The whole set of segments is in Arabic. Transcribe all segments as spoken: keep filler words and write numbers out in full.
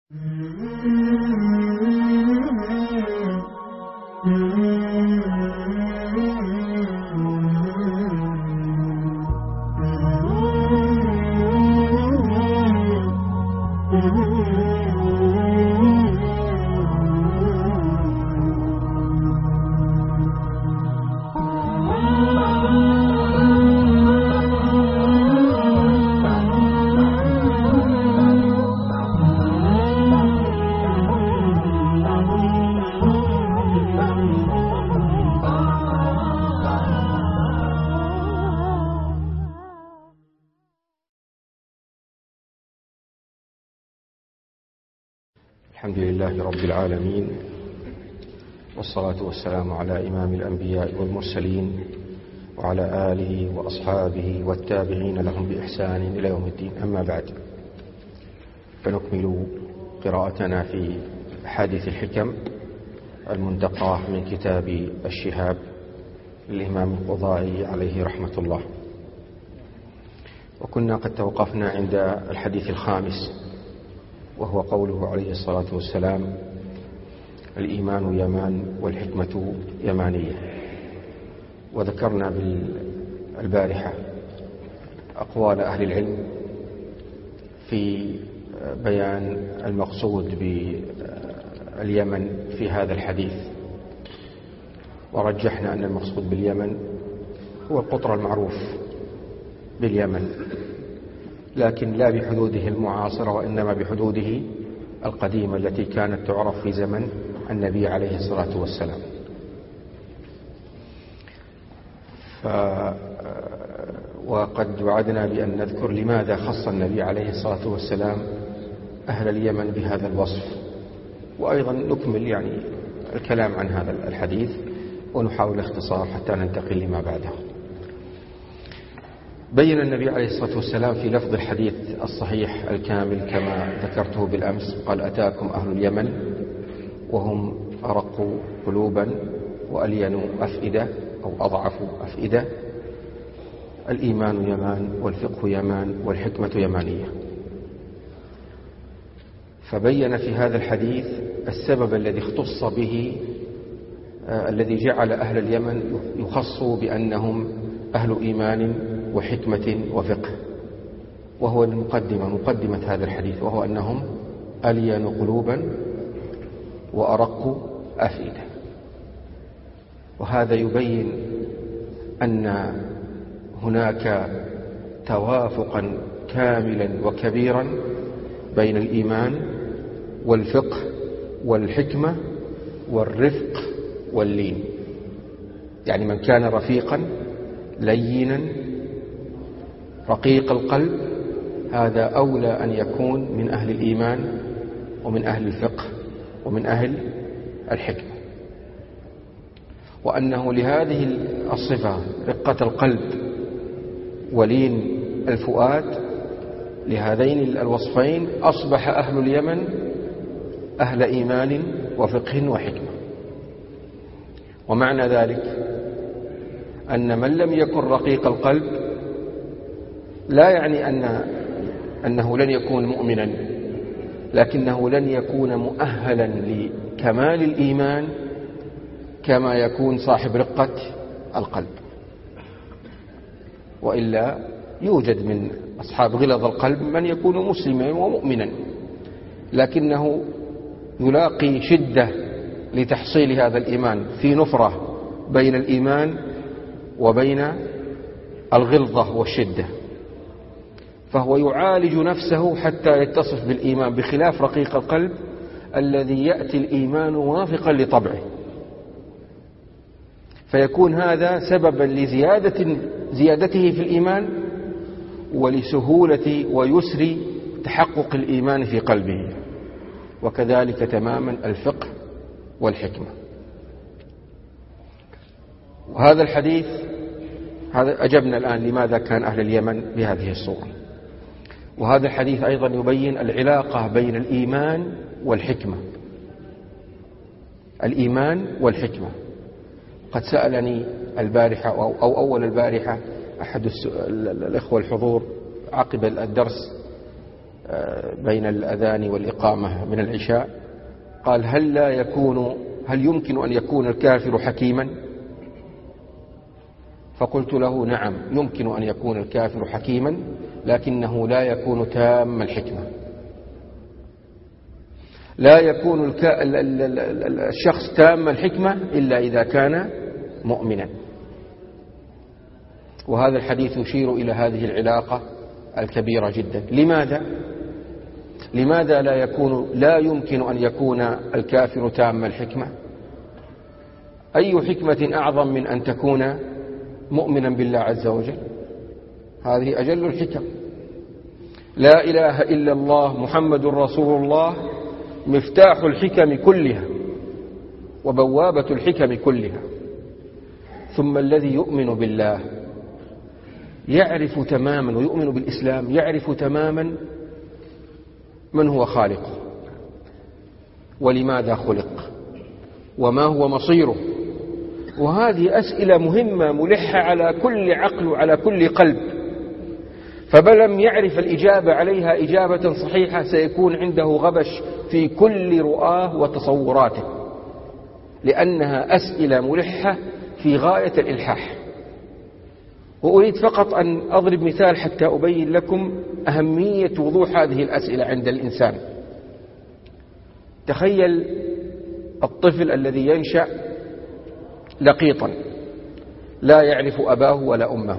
الحمد لله رب العالمين، والصلاة والسلام على إمام الأنبياء والمرسلين وعلى آله وأصحابه والتابعين لهم بإحسان إلى يوم الدين. أما بعد، فنكمل قراءتنا في حديث الحكم المنتقى من كتاب الشهاب للإمام القضائي عليه رحمة الله. وكنا قد توقفنا عند الحديث الخامس، وهو قوله عليه الصلاة والسلام: الإيمان يمان والحكمة يمانية. وذكرنا بالبارحة أقوال أهل العلم في بيان المقصود باليمن في هذا الحديث، ورجحنا أن المقصود باليمن هو القطر المعروف باليمن، لكن لا بحدوده المعاصرة، وإنما بحدوده القديمة التي كانت تعرف في زمن النبي عليه الصلاة والسلام. ف... وقد وعدنا بأن نذكر لماذا خص النبي عليه الصلاة والسلام أهل اليمن بهذا الوصف، وأيضا نكمل يعني الكلام عن هذا الحديث ونحاول اختصار حتى ننتقل لما بعده. بين النبي عليه الصلاة والسلام في لفظ الحديث الصحيح الكامل كما ذكرته بالأمس، قال: أتاكم أهل اليمن وهم أرق قلوبا وألين أفئدة أو أضعف أفئدة، الإيمان يمان والفقه يمان والحكمة يمانية. فبين في هذا الحديث السبب الذي اختص به آه الذي جعل أهل اليمن يخصوا بأنهم أهل إيمان وحكمة وفقه، وهو المقدمة مقدمة هذا الحديث، وهو أنهم ألين قلوبا وأرق أفئدة. وهذا يبين أن هناك توافقا كاملا وكبيرا بين الإيمان والفقه والحكمة والرفق واللين. يعني من كان رفيقا لينا رقيق القلب، هذا أولى أن يكون من أهل الإيمان ومن أهل الفقه ومن أهل الحكمة، وأنه لهذه الصفة رقة القلب ولين الفؤاد، لهذين الوصفين أصبح أهل اليمن أهل إيمان وفقه وحكمة. ومعنى ذلك أن من لم يكن رقيق القلب لا يعني أن أنه لن يكون مؤمنا، لكنه لن يكون مؤهلا لكمال الإيمان كما يكون صاحب رقة القلب. وإلا يوجد من أصحاب غلظ القلب من يكون مسلما ومؤمنا، لكنه يلاقي شدة لتحصيل هذا الإيمان، في نفرة بين الإيمان وبين الغلظة والشدة، فهو يعالج نفسه حتى يتصف بالإيمان، بخلاف رقيق القلب الذي يأتي الإيمان وافقا لطبعه، فيكون هذا سببا لزيادة زيادته في الإيمان ولسهولة ويسر تحقق الإيمان في قلبه. وكذلك تماما الفقه والحكمة. وهذا الحديث هذا أجبنا الآن لماذا كان أهل اليمن بهذه الصورة. وهذا الحديث أيضا يبين العلاقة بين الإيمان والحكمة. الإيمان والحكمة. قد سألني البارحة أو أول البارحة أحد الإخوة الحضور عقب الدرس بين الأذان والإقامة من العشاء، قال هل لا يكون هل يمكن أن يكون الكافر حكيما؟ فقلت له نعم، يمكن أن يكون الكافر حكيما، لكنه لا يكون تام الحكمة. لا يكون الشخص تام الحكمة إلا إذا كان مؤمنا. وهذا الحديث يشير إلى هذه العلاقة الكبيرة جدا. لماذا؟ لماذا لا يكون لا يمكن أن يكون الكافر تام الحكمة؟ أي حكمة أعظم من أن تكون مؤمنا بالله عز وجل؟ هذه أجل الحكم. لا إله إلا الله محمد رسول الله مفتاح الحكم كلها وبوابة الحكم كلها. ثم الذي يؤمن بالله يعرف تماما، ويؤمن بالإسلام يعرف تماما من هو خالقه ولماذا خلق وما هو مصيره. وهذه أسئلة مهمة ملحة على كل عقل وعلى كل قلب، فمن لم يعرف الإجابة عليها إجابة صحيحة سيكون عنده غبش في كل رؤاه وتصوراته، لأنها أسئلة ملحة في غاية الإلحاح. وأريد فقط أن أضرب مثال حتى أبين لكم أهمية وضوح هذه الأسئلة عند الإنسان. تخيل الطفل الذي ينشأ لقيطا لا يعرف أباه ولا أمه،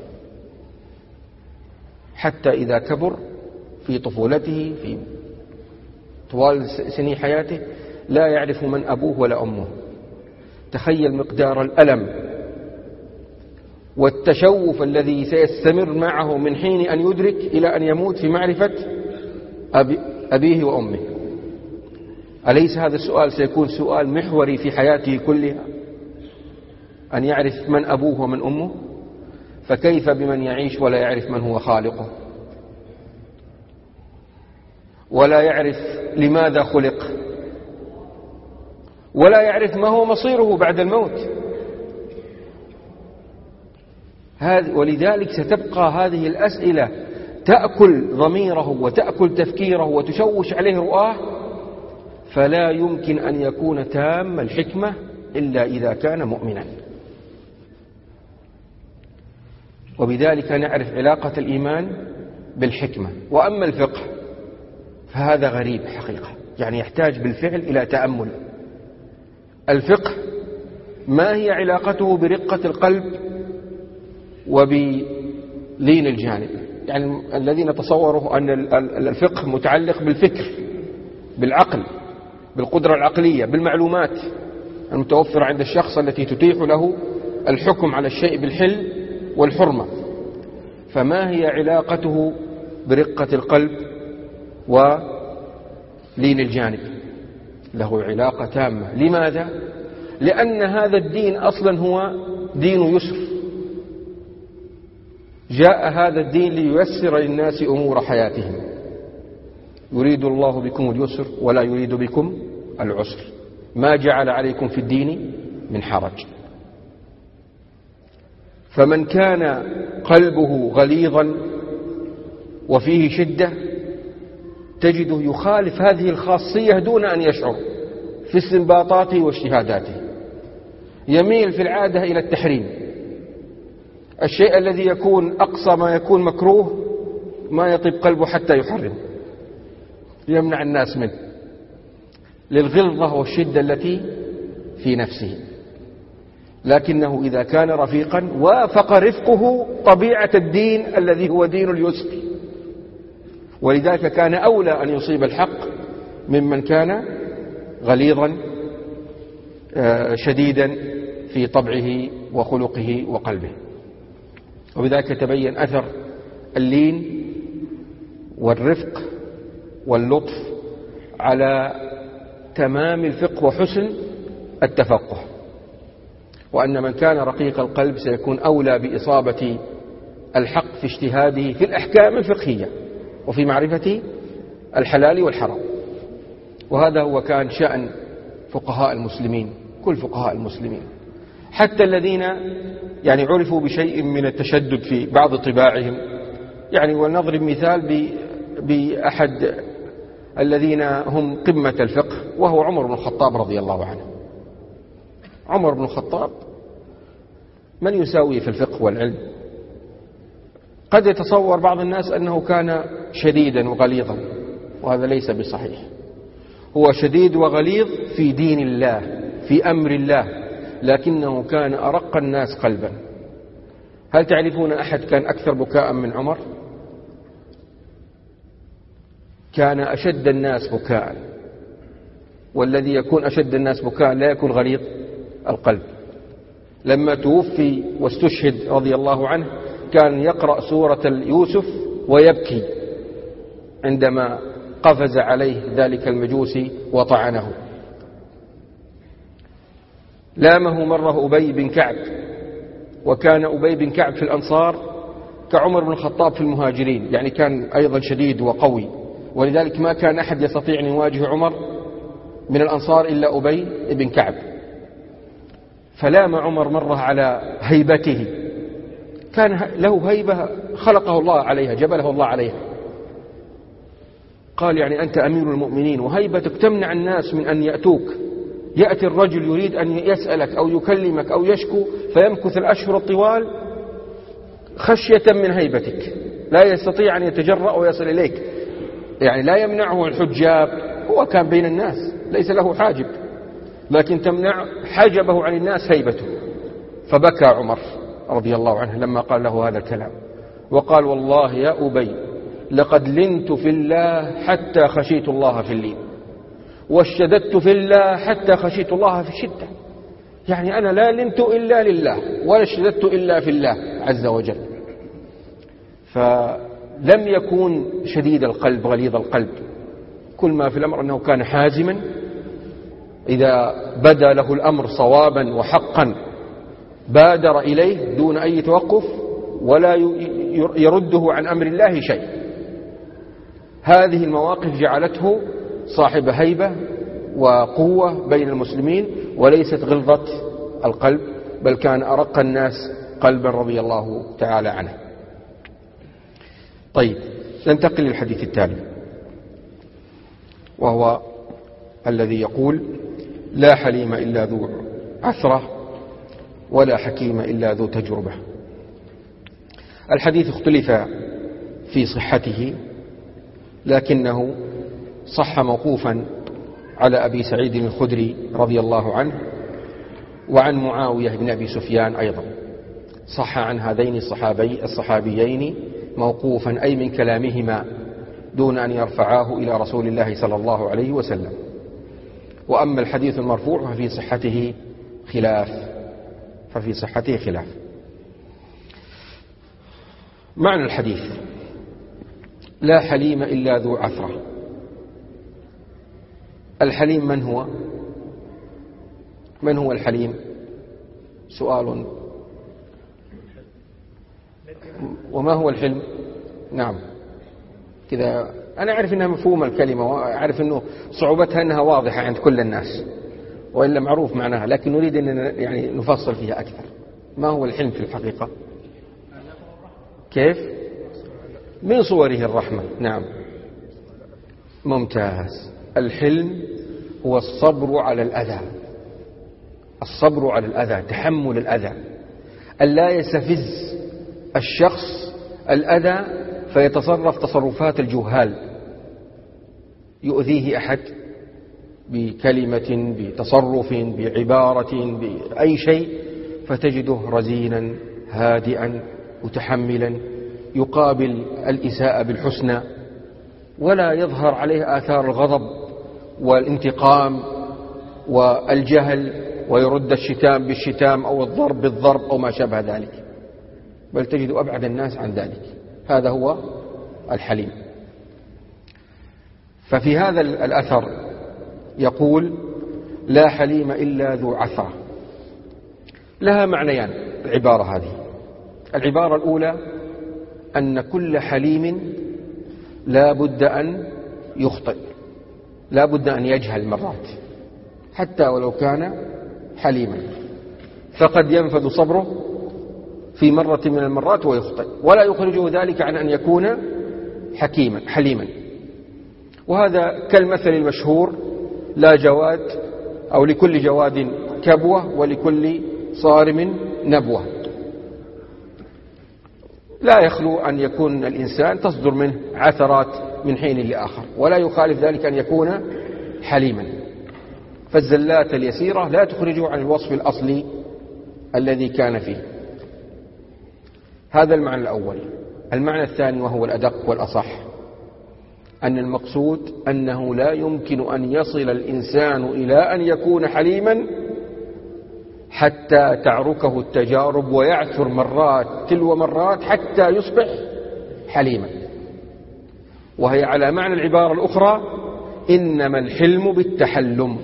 حتى إذا كبر في طفولته في طوال سنين حياته لا يعرف من أبوه ولا أمه. تخيل مقدار الألم والتشوف الذي سيستمر معه من حين أن يدرك إلى أن يموت في معرفة أبي أبيه وأمه. أليس هذا السؤال سيكون سؤال محوري في حياته كلها، أن يعرف من أبوه ومن أمه؟ فكيف بمن يعيش ولا يعرف من هو خالقه، ولا يعرف لماذا خلق، ولا يعرف ما هو مصيره بعد الموت؟ ولذلك ستبقى هذه الأسئلة تأكل ضميره وتأكل تفكيره وتشوش عليه رؤاه، فلا يمكن أن يكون تام الحكمة إلا إذا كان مؤمنا. وبذلك نعرف علاقة الإيمان بالحكمة. وأما الفقه فهذا غريب حقيقة، يعني يحتاج بالفعل إلى تأمل. الفقه ما هي علاقته برقة القلب وبلين الجانب؟ يعني الذين تصوروا أن الفقه متعلق بالفكر، بالعقل، بالقدرة العقلية، بالمعلومات المتوفرة عند الشخص التي تتيح له الحكم على الشيء بالحل والحرمة. فما هي علاقته برقة القلب ولين الجانب؟ له علاقة تامة. لماذا؟ لأن هذا الدين أصلا هو دين يسر. جاء هذا الدين لييسر للناس أمور حياتهم. يريد الله بكم اليسر ولا يريد بكم العسر، ما جعل عليكم في الدين من حرج. فمن كان قلبه غليظا وفيه شدة تجده يخالف هذه الخاصية دون أن يشعر في استنباطاته واجتهاداته، يميل في العادة إلى التحريم. الشيء الذي يكون أقصى ما يكون مكروه ما يطيب قلبه حتى يحرم، يمنع الناس منه للغلظة والشدة التي في نفسه. لكنه إذا كان رفيقا وافق رفقه طبيعة الدين الذي هو دين اليسر، ولذلك كان أولى أن يصيب الحق ممن كان غليظا شديدا في طبعه وخلقه وقلبه. وبذلك تبين أثر اللين والرفق واللطف على تمام الفقه وحسن التفقه، وأن من كان رقيق القلب سيكون أولى بإصابة الحق في اجتهاده في الأحكام الفقهية وفي معرفة الحلال والحرام. وهذا هو كان شأن فقهاء المسلمين، كل فقهاء المسلمين، حتى الذين يعني عرفوا بشيء من التشدد في بعض طباعهم. يعني ولنضرب مثال بأحد الذين هم قمة الفقه، وهو عمر بن الخطاب رضي الله عنه. عمر بن الخطاب من يساوي في الفقه والعلم؟ قد يتصور بعض الناس أنه كان شديدا وغليظا، وهذا ليس بصحيح. هو شديد وغليظ في دين الله، في أمر الله، لكنه كان أرق الناس قلبا. هل تعرفون أحد كان أكثر بكاء من عمر؟ كان أشد الناس بكاء، والذي يكون أشد الناس بكاء لا يكون غليظ القلب. لما توفي واستشهد رضي الله عنه كان يقرأ سورة يوسف ويبكي عندما قفز عليه ذلك المجوسي وطعنه. لامه مرة أبي بن كعب، وكان أبي بن كعب في الأنصار كعمر بن الخطاب في المهاجرين، يعني كان أيضا شديد وقوي، ولذلك ما كان أحد يستطيع أن يواجه عمر من الأنصار إلا أبي بن كعب. فلام عمر مرة على هيبته، كان له هيبة خلقه الله عليها، جبله الله عليها. قال يعني أنت أمير المؤمنين وهيبتك تمنع الناس من أن يأتوك. يأتي الرجل يريد أن يسألك أو يكلمك أو يشكو فيمكث الأشهر الطوال خشية من هيبتك، لا يستطيع أن يتجرأ ويصل إليك. يعني لا يمنعه الحجاب، هو كان بين الناس ليس له حاجب، لكن تمنع حجبه عن الناس هيبته. فبكى عمر رضي الله عنه لما قال له هذا الكلام، وقال والله يا أبي لقد لنت في الله حتى خشيت الله في اللين، واشتددت في الله حتى خشيت الله في الشدة. يعني أنا لا لنت إلا لله ولا اشتددت إلا في الله عز وجل. فلم يكن شديد القلب غليظ القلب، كل ما في الأمر أنه كان حازما، إذا بدا له الأمر صوابا وحقا بادر إليه دون أي توقف ولا يرده عن أمر الله شيء. هذه المواقف جعلته صاحب هيبة وقوة بين المسلمين، وليست غلظة القلب، بل كان أرق الناس قلبا رضي الله تعالى عنه. طيب، ننتقل للحديث التالي، وهو الذي يقول لا حليم إلا ذو عثرة ولا حكيم إلا ذو تجربة. الحديث اختلف في صحته، لكنه صح موقوفا على أبي سعيد الخدري رضي الله عنه، وعن معاوية بن أبي سفيان أيضا. صح عن هذين الصحابي الصحابيين موقوفا، أي من كلامهما دون أن يرفعاه إلى رسول الله صلى الله عليه وسلم. وأما الحديث المرفوع ففي صحته خلاف ففي صحته خلاف معنى الحديث لا حليم إلا ذو عثرة. الحليم من هو؟ من هو الحليم؟ سؤال. وما هو الحلم؟ نعم، كذا أنا أعرف أنها مفهوم الكلمة، وأعرف أنه صعوبتها أنها واضحة عند كل الناس، وإلا معروف معناها، لكن نريد أن يعني نفصل فيها أكثر. ما هو الحلم في الحقيقة؟ كيف؟ من صوره الرحمة. نعم، ممتاز. الحلم هو الصبر على الأذى، الصبر على الأذى، تحمل الأذى، ألا يستفز الشخص الأذى فيتصرف تصرفات الجهال، يؤذيه أحد بكلمة، بتصرف، بعبارة، بأي شيء، فتجده رزينا هادئا متحملا، يقابل الإساءة بالحسنى، ولا يظهر عليه آثار الغضب والانتقام والجهل، ويرد الشتام بالشتام أو الضرب بالضرب أو ما شابه ذلك، بل تجد أبعد الناس عن ذلك. هذا هو الحليم. ففي هذا الأثر يقول لا حليم إلا ذو عثرة. لها معنيان العبارة هذه. العبارة الأولى أن كل حليم لا بد أن يخطئ، لا بد أن يجهل مرات حتى ولو كان حليما، فقد ينفذ صبره في مرة من المرات ويخطئ، ولا يخرجه ذلك عن أن يكون حكيما حليما. وهذا كالمثل المشهور: لا جواد أو لكل جواد كبوة ولكل صارم نبوة. لا يخلو أن يكون الإنسان تصدر منه عثرات من حين لآخر، ولا يخالف ذلك أن يكون حليما. فالزلات اليسيرة لا تخرجه عن الوصف الأصلي الذي كان فيه. هذا المعنى الأول. المعنى الثاني وهو الأدق والأصح، أن المقصود أنه لا يمكن أن يصل الإنسان إلى أن يكون حليما حتى تعركه التجارب ويعثر مرات تلو مرات حتى يصبح حليما. وهي على معنى العبارة الأخرى: إنما الحلم بالتحلم.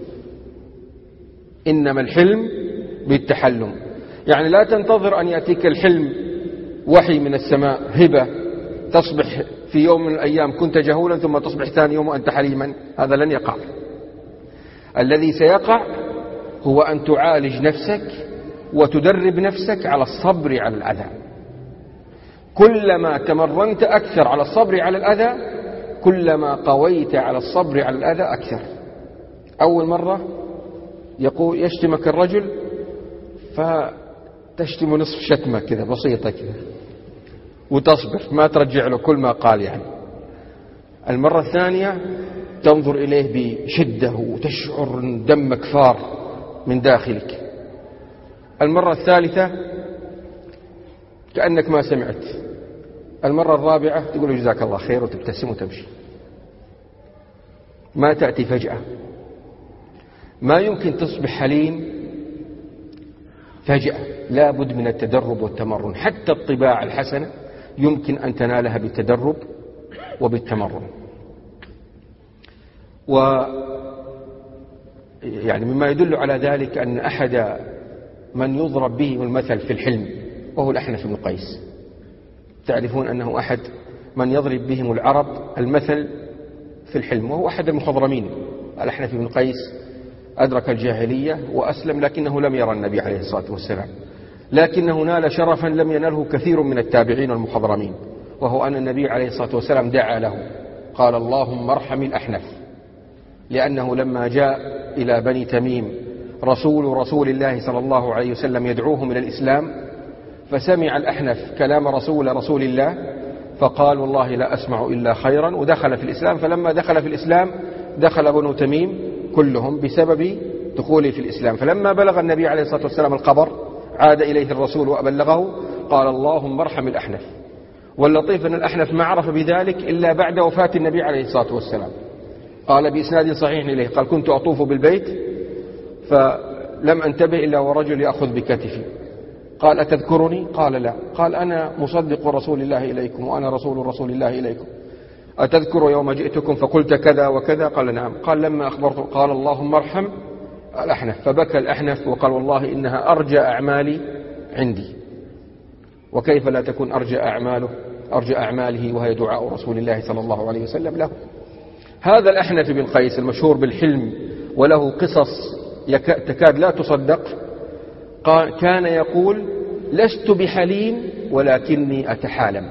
إنما الحلم بالتحلم، يعني لا تنتظر أن يأتيك الحلم وحي من السماء هبة تصبح في يوم من الأيام كنت جهولا ثم تصبح ثاني يوم وأنت حليما. هذا لن يقع. الذي سيقع هو أن تعالج نفسك وتدرب نفسك على الصبر على الأذى. كلما تمرنت أكثر على الصبر على الأذى كلما قويت على الصبر على الأذى أكثر. أول مرة يقول يشتمك الرجل فتشتم نصف شتمة كذا بسيطة كذا وتصبر ما ترجع له كل ما قال. يعني المرة الثانية تنظر إليه بشدة وتشعر أن دمك فار من داخلك. المرة الثالثة كأنك ما سمعت. المرة الرابعة تقول له جزاك الله خير وتبتسم وتمشي. ما تأتي فجأة. ما يمكن تصبح حليم فجأة، لا بد من التدرب والتمرن. حتى الطباع الحسنة يمكن أن تنالها بالتدرب وبالتمرن. و يعني مما يدل على ذلك أن أحد من يضرب به المثل في الحلم وهو الأحنف بن قيس. تعرفون أنه أحد من يضرب بهم العرب المثل في الحلم، وهو أحد المخضرمين. الأحنف بن قيس أدرك الجاهلية وأسلم، لكنه لم يرى النبي عليه الصلاة والسلام، لكنه نال شرفا لم ينله كثير من التابعين والمخضرمين، وهو أن النبي عليه الصلاة والسلام دعا له قال: اللهم ارحم الأحنف، لأنه لما جاء إلى بني تميم رسول رسول الله صلى الله عليه وسلم يدعوهم إلى الإسلام، فسمع الأحنف كلام رسول رسول الله فقال: والله لا أسمع إلا خيرا، ودخل في الإسلام. فلما دخل في الإسلام دخل بنو تميم كلهم بسبب دخوله في الإسلام. فلما بلغ النبي عليه الصلاة والسلام الخبر عاد إليه الرسول وأبلغه قال: اللهم ارحم الأحنف. واللطيف أن الأحنف ما عرف بذلك إلا بعد وفاة النبي عليه الصلاة والسلام. قال بإسناد صحيح إليه قال: كنت أطوف بالبيت فلم أنتبه إلا ورجل يأخذ بكتفي. قال: أتذكرني؟ قال: لا. قال: أنا مصدق رسول الله إليكم وأنا رسول رسول الله إليكم. أتذكر يوم جئتكم فقلت كذا وكذا؟ قال: نعم. قال: لما أخبرته قال: اللهم ارحم الأحنف. فبكى الأحنف وقال: والله إنها أرجى أعمالي عندي. وكيف لا تكون أرجى أعماله أرجى أعماله وهي دعاء رسول الله صلى الله عليه وسلم له. هذا الأحنف بن قيس المشهور بالحلم وله قصص تكاد لا تصدق، كان يقول: لست بحليم ولكني أتحالم.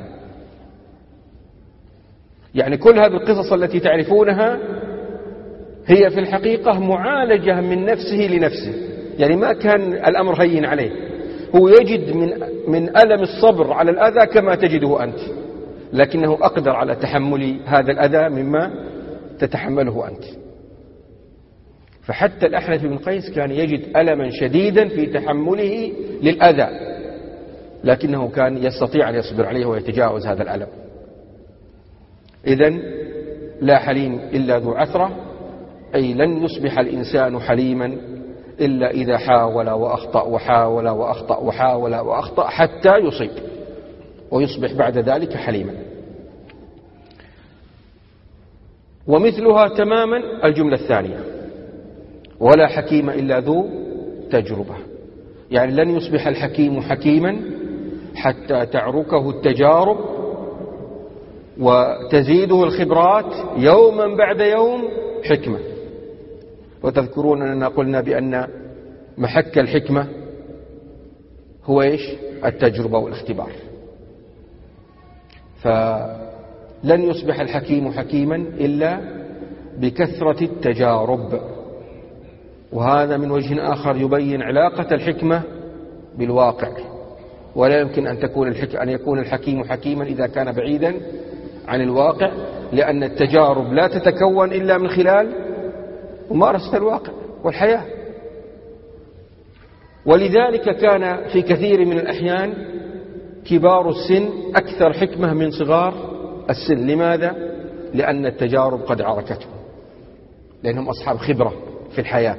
يعني كل هذه القصص التي تعرفونها هي في الحقيقة معالجة من نفسه لنفسه. يعني ما كان الأمر هين عليه، هو يجد من من ألم الصبر على الأذى كما تجده أنت، لكنه أقدر على تحمل هذا الأذى مما تتحمله أنت. فحتى الأحنف بن قيس كان يجد ألما شديدا في تحمله للأذى، لكنه كان يستطيع أن يصبر عليه ويتجاوز هذا الألم. إذن لا حليم إلا ذو عثرة، أي لن يصبح الإنسان حليما إلا إذا حاول وأخطأ وحاول وأخطأ وحاول وأخطأ حتى يصيب ويصبح بعد ذلك حليما. ومثلها تماما الجملة الثانية: ولا حكيم إلا ذو تجربة. يعني لن يصبح الحكيم حكيما حتى تعركه التجارب وتزيده الخبرات يوما بعد يوم حكمة. وتذكرون أننا قلنا بأن محك الحكمة هو إيش؟ التجربة والاختبار. لن يصبح الحكيم حكيما إلا بكثرة التجارب. وهذا من وجه آخر يبين علاقة الحكمة بالواقع. ولا يمكن أن تكون الحك... أن يكون الحكيم حكيما إذا كان بعيدا عن الواقع، لأن التجارب لا تتكون إلا من خلال ممارسة الواقع والحياة. ولذلك كان في كثير من الأحيان كبار السن أكثر حكمة من صغار السن. لماذا؟ لأن التجارب قد عركتهم، لأنهم أصحاب خبرة في الحياة.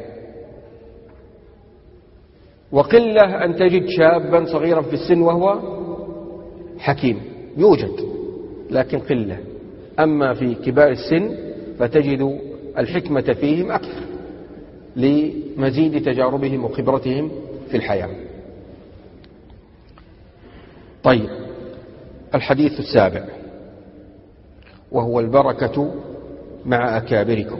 وقلة أن تجد شابا صغيرا في السن وهو حكيم، يوجد لكن قلة. أما في كبار السن فتجد الحكمة فيهم أكثر لمزيد تجاربهم وخبرتهم في الحياة. طيب، الحديث السابع وهو البركة مع أكابركم.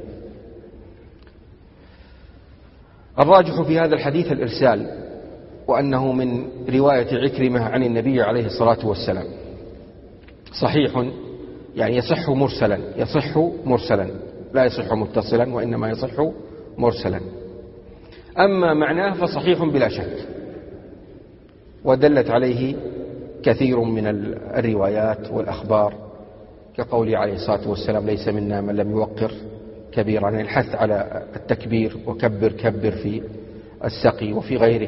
الراجح في هذا الحديث الإرسال، وأنه من رواية عكرمة عن النبي عليه الصلاة والسلام. صحيح يعني يصح مرسلا، يصح مرسلا لا يصح متصلا، وإنما يصح مرسلا. أما معناه فصحيح بلا شك، ودلت عليه كثير من الروايات والأخبار، كقوله عليه الصلاة والسلام: ليس منا من لم يوقر كبيرا، يعني الحث على التكبير، وكبر كبر في السقي وفي غيره.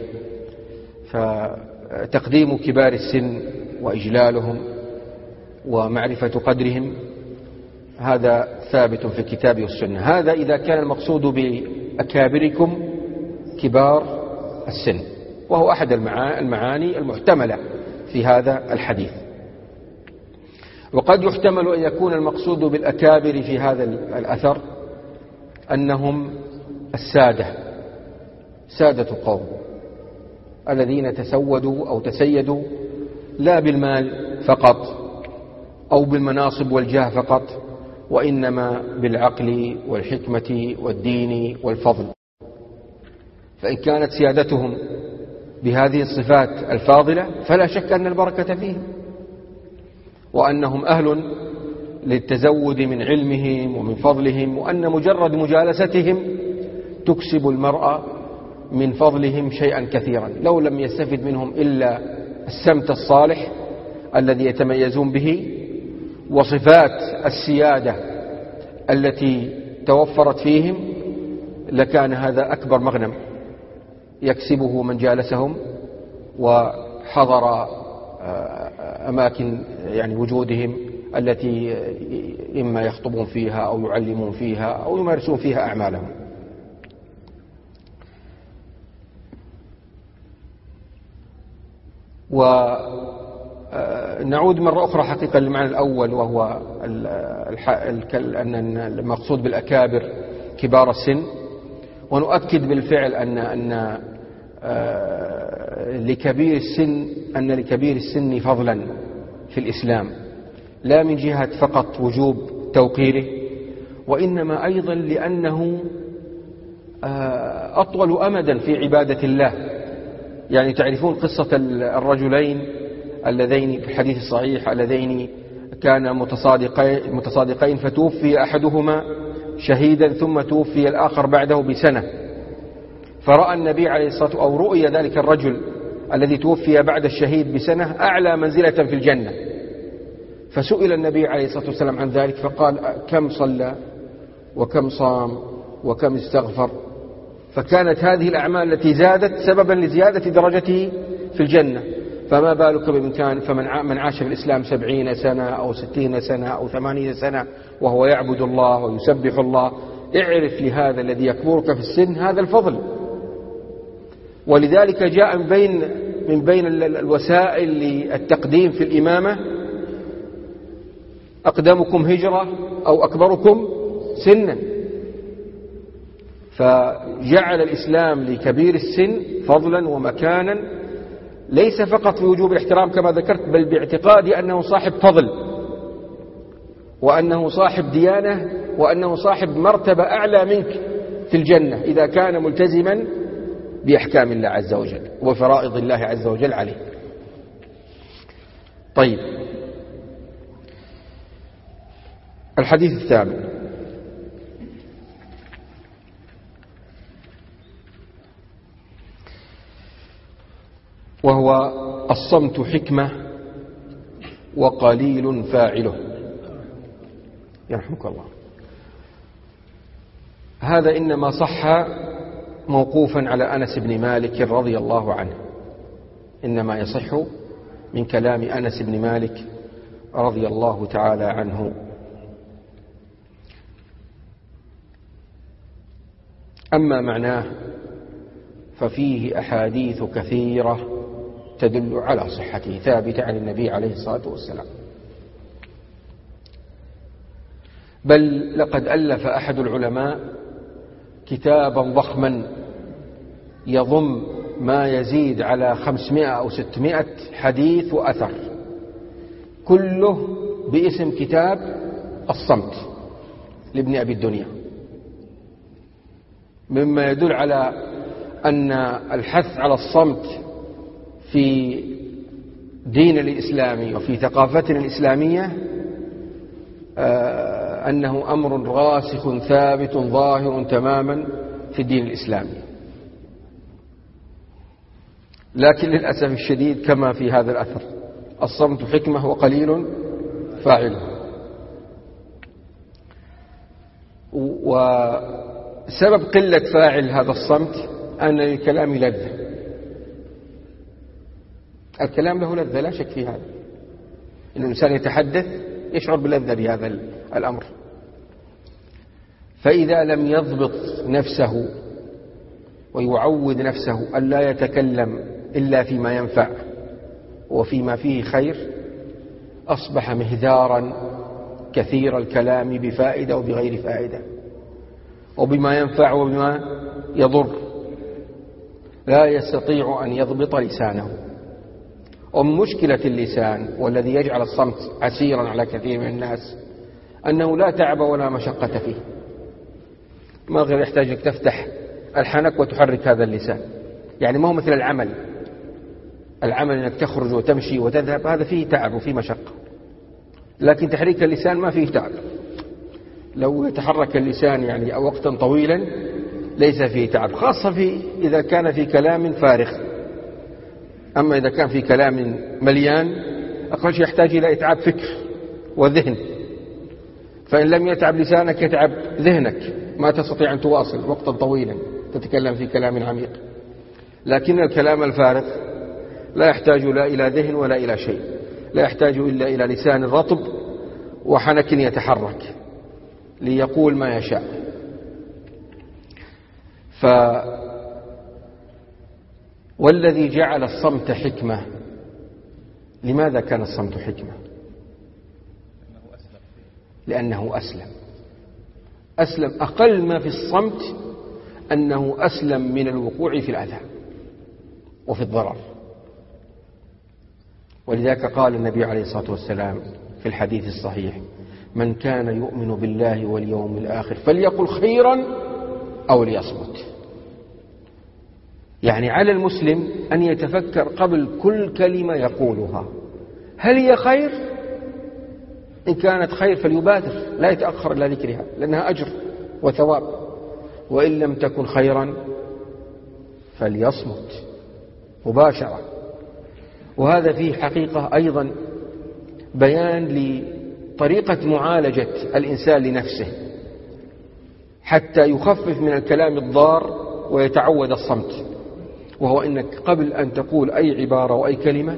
فتقديم كبار السن وإجلالهم ومعرفة قدرهم هذا ثابت في الكتاب والسنة. هذا إذا كان المقصود بأكابركم كبار السن، وهو أحد المعاني المحتملة في هذا الحديث. وقد يحتمل أن يكون المقصود بالأكابر في هذا الأثر أنهم السادة، سادة القوم الذين تسودوا أو تسيدوا لا بالمال فقط أو بالمناصب والجاه فقط، وإنما بالعقل والحكمة والدين والفضل. فإن كانت سيادتهم بهذه الصفات الفاضلة فلا شك أن البركة فيهم، وأنهم أهل للتزود من علمهم ومن فضلهم، وأن مجرد مجالستهم تكسب المرء من فضلهم شيئا كثيرا، لو لم يستفد منهم إلا السمت الصالح الذي يتميزون به وصفات السيادة التي توفرت فيهم، لكان هذا أكبر مغنم يكسبه من جالسهم وحضر أماكن يعني وجودهم التي إما يخطبون فيها أو يعلمون فيها أو يمارسون فيها أعمالهم. ونعود مرة أخرى حقيقة للمعنى الأول، وهو أن المقصود بالأكابر كبار السن. ونؤكد بالفعل أن أن لكبير السن أن لكبير السن فضلا في الإسلام، لا من جهة فقط وجوب توقيره، وإنما أيضا لأنه أطول أمدا في عبادة الله. يعني تعرفون قصة الرجلين اللذين في الحديث الصحيح اللذين كانا متصادقين, متصادقين فتوفي أحدهما شهيدا ثم توفي الآخر بعده بسنة، فرأى النبي عليه الصلاة والسلام أو رؤي ذلك الرجل الذي توفي بعد الشهيد بسنة أعلى منزلة في الجنة، فسئل النبي عليه الصلاة والسلام عن ذلك فقال: كم صلى وكم صام وكم استغفر؟ فكانت هذه الأعمال التي زادت سببا لزيادة درجته في الجنة، فما بالك بمن كان فمن عاش في الإسلام سبعين سنة أو ستين سنة أو ثمانين سنة وهو يعبد الله ويسبح الله. اعرف لهذا الذي يكبرك في السن هذا الفضل. ولذلك جاء من بين من بين الوسائل للتقديم في الإمامة أقدمكم هجرة أو أكبركم سنا، فجعل الإسلام لكبير السن فضلا ومكانا، ليس فقط في وجوب الاحترام كما ذكرت، بل باعتقاد أنه صاحب فضل وأنه صاحب ديانة وأنه صاحب مرتبة أعلى منك في الجنة إذا كان ملتزما بأحكام الله عز وجل وفرائض الله عز وجل عليه. طيب، الحديث الثامن: وهو الصمت حكمة وقليل فاعله. يرحمك الله. هذا إنما صح موقوفا على أنس بن مالك رضي الله عنه، إنما يصح من كلام أنس بن مالك رضي الله تعالى عنه. أما معناه ففيه أحاديث كثيرة تدل على صحته ثابتة عن النبي عليه الصلاة والسلام، بل لقد ألف أحد العلماء كتابا ضخما يضم ما يزيد على خمسمائة أو ستمائة حديث وأثر، كله باسم كتاب الصمت لابن أبي الدنيا، مما يدل على أن الحث على الصمت في دين الإسلام وفي ثقافتنا الإسلامية أنه أمر راسخ ثابت ظاهر تماما في الدين الإسلامي. لكن للأسف الشديد كما في هذا الأثر: الصمت حكمة وقليل فاعله. وسبب قلة فاعل هذا الصمت أن للكلام لذة، الكلام له لذة لا شك في هذا، إن الإنسان يتحدث يشعر بلذة بهذا الأمر، فإذا لم يضبط نفسه ويعود نفسه أن لا يتكلم إلا فيما ينفع وفيما فيه خير، أصبح مهذارا كثير الكلام بفائدة وبغير فائدة، وبما ينفع وبما يضر، لا يستطيع أن يضبط لسانه. ومن مشكلة اللسان والذي يجعل الصمت عسيرا على كثير من الناس أنه لا تعب ولا مشقة فيه، ما غير يحتاج أنك تفتح الحنك وتحرك هذا اللسان، يعني ما هو مثل العمل، العمل أنك تخرج وتمشي وتذهب هذا فيه تعب وفيه مشقة، لكن تحريك اللسان ما فيه تعب. لو يتحرك اللسان يعني وقتا طويلا ليس فيه تعب، خاصة في إذا كان في كلام فارغ. أما إذا كان في كلام مليان أقل شيء يحتاج إلى إتعاب فكر وذهن، فإن لم يتعب لسانك يتعب ذهنك، ما تستطيع أن تواصل وقتا طويلا تتكلم في كلام عميق. لكن الكلام الفارغ لا يحتاج لا إلى ذهن ولا إلى شيء، لا يحتاج إلا إلى لسان رطب وحنك يتحرك ليقول ما يشاء. ف والذي جعل الصمت حكمة، لماذا كان الصمت حكمة؟ لأنه أسلم. أسلم أقل ما في الصمت أنه أسلم من الوقوع في الأذى وفي الضرر. ولذلك قال النبي عليه الصلاة والسلام في الحديث الصحيح: من كان يؤمن بالله واليوم الآخر فليقل خيرا أو ليصمت. يعني على المسلم أن يتفكر قبل كل كلمة يقولها، هل هي خير؟ إن كانت خير فليبادر، لا يتأخر إلى ذكرها لأنها أجر وثواب، وإن لم تكن خيرا فليصمت مباشرة. وهذا فيه حقيقة أيضا بيان لطريقة معالجة الإنسان لنفسه حتى يخفف من الكلام الضار ويتعود الصمت، وهو أنك قبل أن تقول أي عبارة وأي كلمة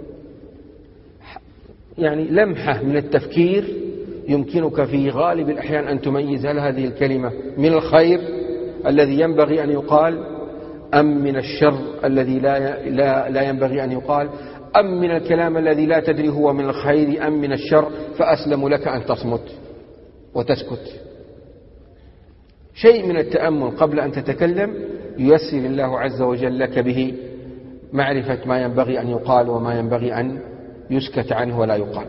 يعني لمحة من التفكير يمكنك في غالب الأحيان أن تميز هل هذه الكلمة من الخير الذي ينبغي أن يقال أم من الشر الذي لا, لا, لا ينبغي أن يقال، أم من الكلام الذي لا تدري هو من الخير أم من الشر، فأسلم لك أن تصمت وتسكت. شيء من التأمل قبل أن تتكلم ييسر الله عز وجل لك به معرفة ما ينبغي أن يقال وما ينبغي أن يسكت عنه ولا يقال.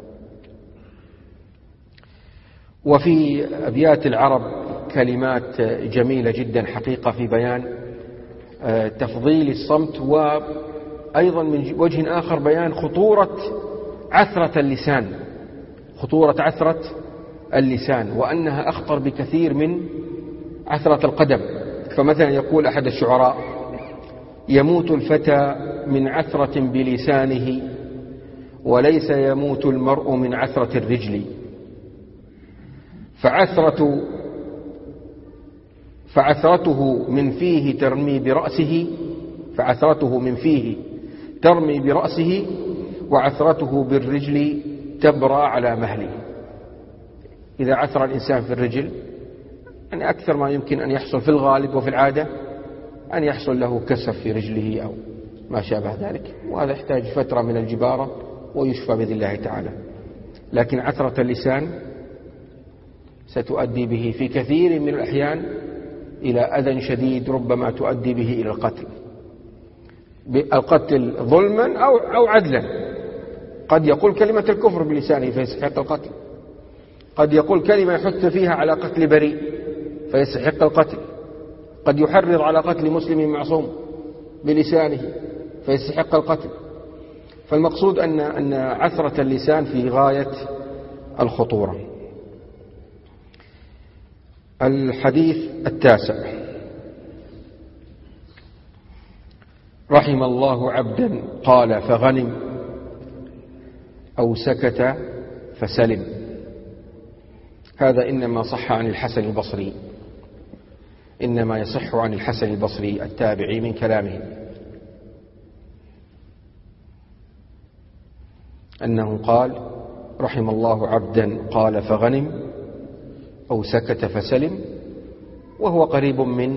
وفي أبيات العرب كلمات جميلة جدا حقيقة في بيان تفضيل الصمت، وأيضا من وجه آخر بيان خطورة عثرة اللسان، خطورة عثرة اللسان، وأنها أخطر بكثير من عثرة القدم. فمثلا يقول أحد الشعراء: يموت الفتى من عثرة بلسانه وليس يموت المرء من عثرة الرجل، فعثرة فعثرته من فيه ترمي برأسه فعثرته من فيه ترمي برأسه وعثرته بالرجل تبرى على مهله. إذا عثر الإنسان في الرجل، يعني أكثر ما يمكن أن يحصل في الغالب وفي العادة أن يحصل له كسر في رجله أو ما شابه ذلك، وهذا يحتاج فترة من الجبارة ويشفى بإذن الله تعالى. لكن عثرة اللسان ستؤدي به في كثير من الأحيان إلى أذى شديد، ربما تؤدي به إلى القتل، القتل ظلما أو أو عدلا. قد يقول كلمة الكفر بلسانه فيستحق القتل، قد يقول كلمة يحث فيها على قتل بريء فيستحق القتل، قد يحرض على قتل مسلم معصوم بلسانه فيستحق القتل. فالمقصود أن أن عثرة اللسان في غاية الخطورة. الحديث التاسع: رحم الله عبدا قال فغنم أو سكت فسلم. هذا إنما صح عن الحسن البصري، إنما يصح عن الحسن البصري التابعي من كلامه، أنه قال: رحم الله عبدا قال فغنم أو سكت فسلم، وهو قريب من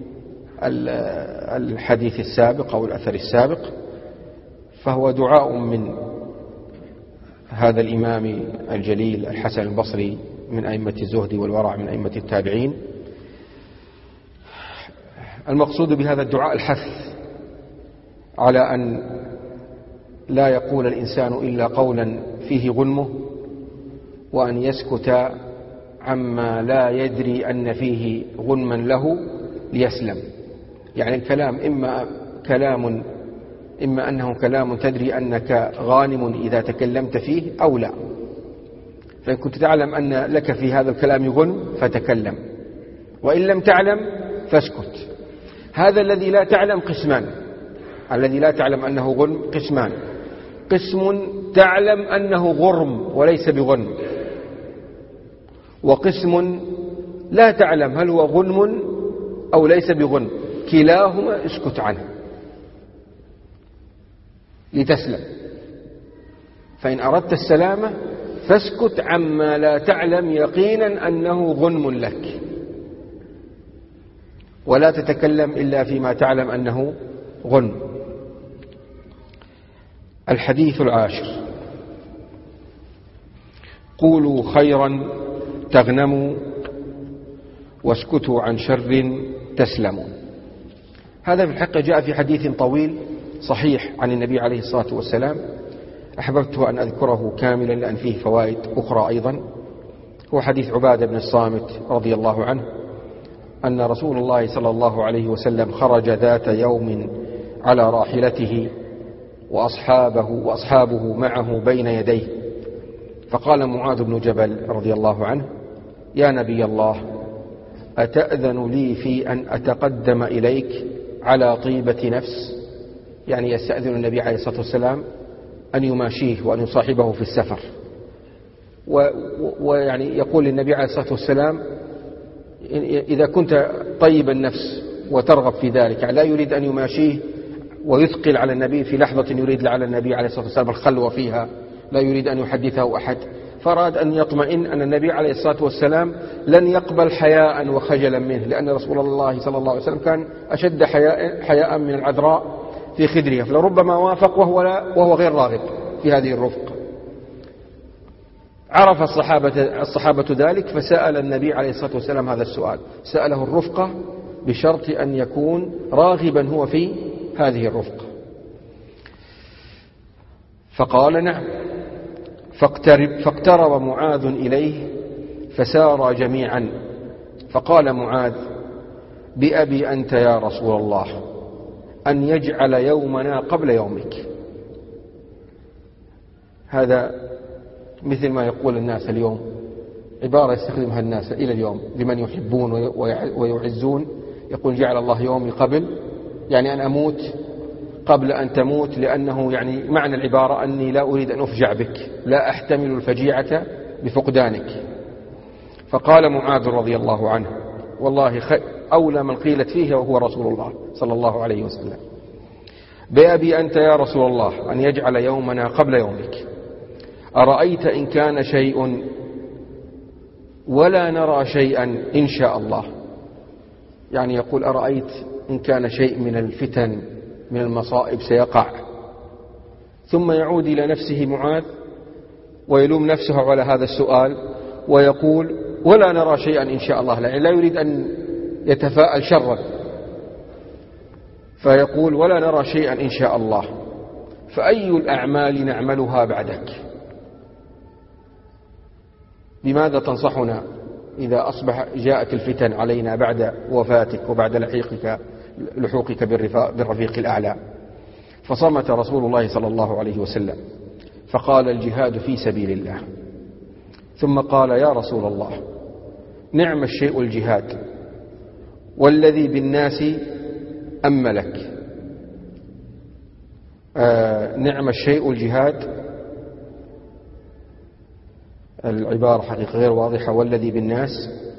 الحديث السابق أو الأثر السابق، فهو دعاء من هذا الإمام الجليل الحسن البصري من أئمة الزهد والورع من أئمة التابعين. المقصود بهذا الدعاء الحث على أن لا يقول الإنسان إلا قولا فيه غنمه، وأن يسكت عما لا يدري أن فيه غنما له ليسلم. يعني الكلام إما كلام إما أنه كلام تدري أنك غانم إذا تكلمت فيه أو لا، فإن كنت تعلم أن لك في هذا الكلام غنم فتكلم، وإن لم تعلم فاسكت. هذا الذي لا تعلم قسمان: الذي لا تعلم أنه غنم قسمان، قسم تعلم أنه غرم وليس بغنم، وقسم لا تعلم هل هو غنم أو ليس بغنم، كلاهما اسكت عنه لتسلم. فإن أردت السلامة فاسكت عما لا تعلم يقينا أنه غنم لك، ولا تتكلم إلا فيما تعلم أنه غنم. الحديث العاشر: قولوا خيرا تغنموا واسكتوا عن شر تسلموا. هذا في الحقيقة جاء في حديث طويل صحيح عن النبي عليه الصلاة والسلام، أحببت أن أذكره كاملا لأن فيه فوائد أخرى أيضا. هو حديث عبادة بن الصامت رضي الله عنه أن رسول الله صلى الله عليه وسلم خرج ذات يوم على راحلته وأصحابه, وأصحابه معه بين يديه، فقال معاذ بن جبل رضي الله عنه: يا نبي الله، أتأذن لي في أن أتقدم إليك على طيبة نفس؟ يعني يستأذن النبي عليه الصلاة والسلام أن يماشيه وأن يصاحبه في السفر، ويعني يقول للنبي عليه الصلاة والسلام: إذا كنت طيب النفس وترغب في ذلك، يعني لا يريد أن يماشيه ويثقل على النبي في لحظة يريد على النبي عليه الصلاة والسلام الخلوة فيها، لا يريد أن يحدثه أحد، فراد أن يطمئن أن النبي عليه الصلاة والسلام لن يقبل حياء وخجلا منه، لأن رسول الله صلى الله عليه وسلم كان أشد حياء, حياء من العذراء في خدرها، فلربما وافق وهو, لا وهو غير راغب في هذه الرفق. عرف الصحابة, الصحابة ذلك، فسأل النبي عليه الصلاة والسلام هذا السؤال، سأله الرفقة بشرط أن يكون راغبا هو في هذه الرفقة، فقال: نعم. فاقترب, فاقترب معاذ إليه فسارا جميعا، فقال معاذ: بأبي أنت يا رسول الله أن يجعل يومنا قبل يومك. هذا مثل ما يقول الناس اليوم: عبارة يستخدمها الناس إلى اليوم لمن يحبون ويعزون، يقول جعل الله يومي قبل، يعني أن أموت قبل أن تموت، لأنه يعني معنى العبارة أني لا أريد أن أفجع بك، لا أحتمل الفجيعة بفقدانك. فقال معاذ رضي الله عنه: والله أولى من قيلت فيه وهو رسول الله صلى الله عليه وسلم، بأبي أنت يا رسول الله أن يجعل يومنا قبل يومك، أرأيت إن كان شيء ولا نرى شيئا إن شاء الله. يعني يقول: أرأيت إن كان شيء من الفتن من المصائب سيقع. ثم يعود إلى نفسه معاذ ويلوم نفسه على هذا السؤال ويقول: ولا نرى شيئا إن شاء الله، يعني لا يريد أن يتفاءل شرا، فيقول: ولا نرى شيئا إن شاء الله، فأي الأعمال نعملها بعدك؟ بماذا تنصحنا إذا أصبح جاءت الفتن علينا بعد وفاتك وبعد لحيقك لحوقك بالرفيق الأعلى؟ فصمت رسول الله صلى الله عليه وسلم، فقال: الجهاد في سبيل الله. ثم قال: يا رسول الله، نعم الشيء الجهاد، والذي بالناس أملك. آه نعم الشيء الجهاد، العبارة حقيقة غير واضحة، والذي بالناس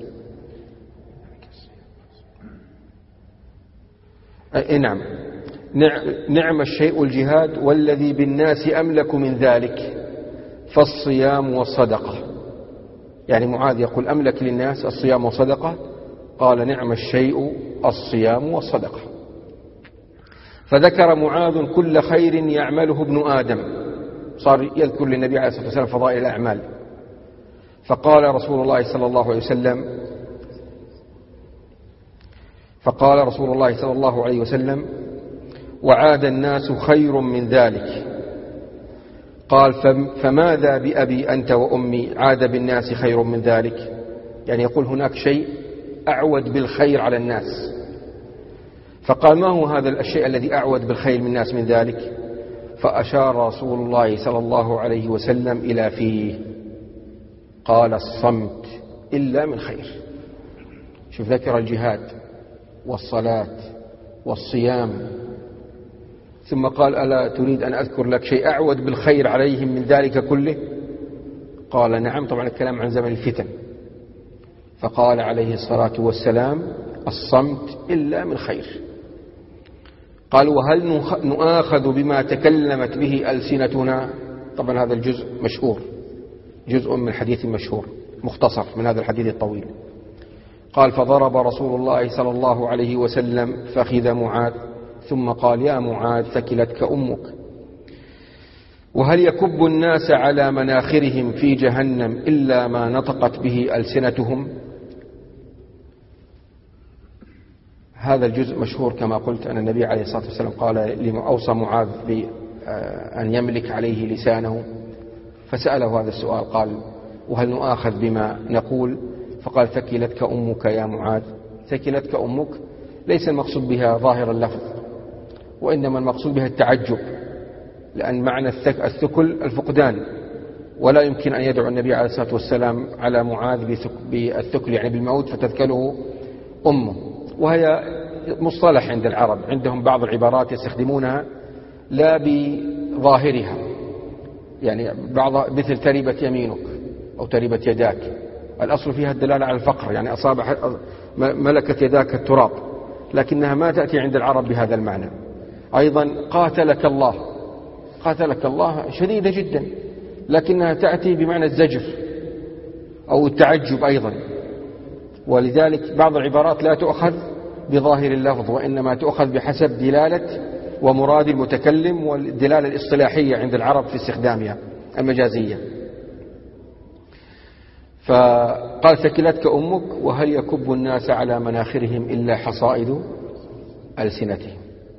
آه نعم نعم الشيء الجهاد، والذي بالناس أملك من ذلك فالصيام والصدقة. يعني معاذ يقول: أملك للناس الصيام والصدقة، قال: نعم الشيء الصيام والصدقة. فذكر معاذ كل خير يعمله ابن آدم، صار يذكر للنبي عليه الصلاة والسلام فضائل الأعمال. فقال رسول الله صلى الله عليه وسلم فقال رسول الله صلى الله عليه وسلم: وعاد الناس خير من ذلك. قال: فماذا بأبي أنت وأمي عاد بالناس خير من ذلك؟ يعني يقول هناك شيء أعود بالخير على الناس. فقال: ما هو هذا الشيء الذي أعود بالخير من الناس من ذلك؟ فأشار رسول الله صلى الله عليه وسلم إلى فيه، قال: الصمت إلا من خير. شوف، ذكر الجهاد والصلاة والصيام، ثم قال: ألا تريد أن أذكر لك شيء أعود بالخير عليهم من ذلك كله؟ قال: نعم. طبعا الكلام عن زمن الفتن. فقال عليه الصلاة والسلام: الصمت إلا من خير. قال: وهل نؤاخذ بما تكلمت به ألسنتنا؟ طبعا هذا الجزء مشهور، جزء من حديث مشهور مختصر من هذا الحديث الطويل. قال: فضرب رسول الله صلى الله عليه وسلم فخذ معاذ، ثم قال: يا معاذ ثكلتك أمك. وهل يكب الناس على مناخرهم في جهنم إلا ما نطقت به ألسنتهم؟ هذا الجزء مشهور كما قلت أن النبي عليه الصلاة والسلام قال لما أوصى معاذ بأن يملك عليه لسانه، فسأله هذا السؤال، قال: وهل نؤاخذ بما نقول؟ فقال: ثكلتك أمك يا معاذ. ثكلتك أمك ليس المقصود بها ظاهر اللفظ، وإنما المقصود بها التعجب، لأن معنى الثكل الفقدان، ولا يمكن أن يدعو النبي عليه الصلاة والسلام على معاذ بالثكل يعني بالموت فتثكله أمه. وهي مصطلح عند العرب، عندهم بعض العبارات يستخدمونها لا بظاهرها، يعني بعض مثل تربت يمينك أو تربت يداك، الأصل فيها الدلالة على الفقر، يعني أصاب ملكت يداك التراب، لكنها ما تأتي عند العرب بهذا المعنى. أيضا قاتلك الله، قاتلك الله شديدة جدا، لكنها تأتي بمعنى الزجر أو التعجب أيضا. ولذلك بعض العبارات لا تؤخذ بظاهر اللفظ، وإنما تؤخذ بحسب دلالة ومراد المتكلم والدلالة الاصطلاحية عند العرب في استخدامها المجازية. فقال: ثكلتك أمك، وهل يكب الناس على مناخرهم إلا حصائد ألسنتهم.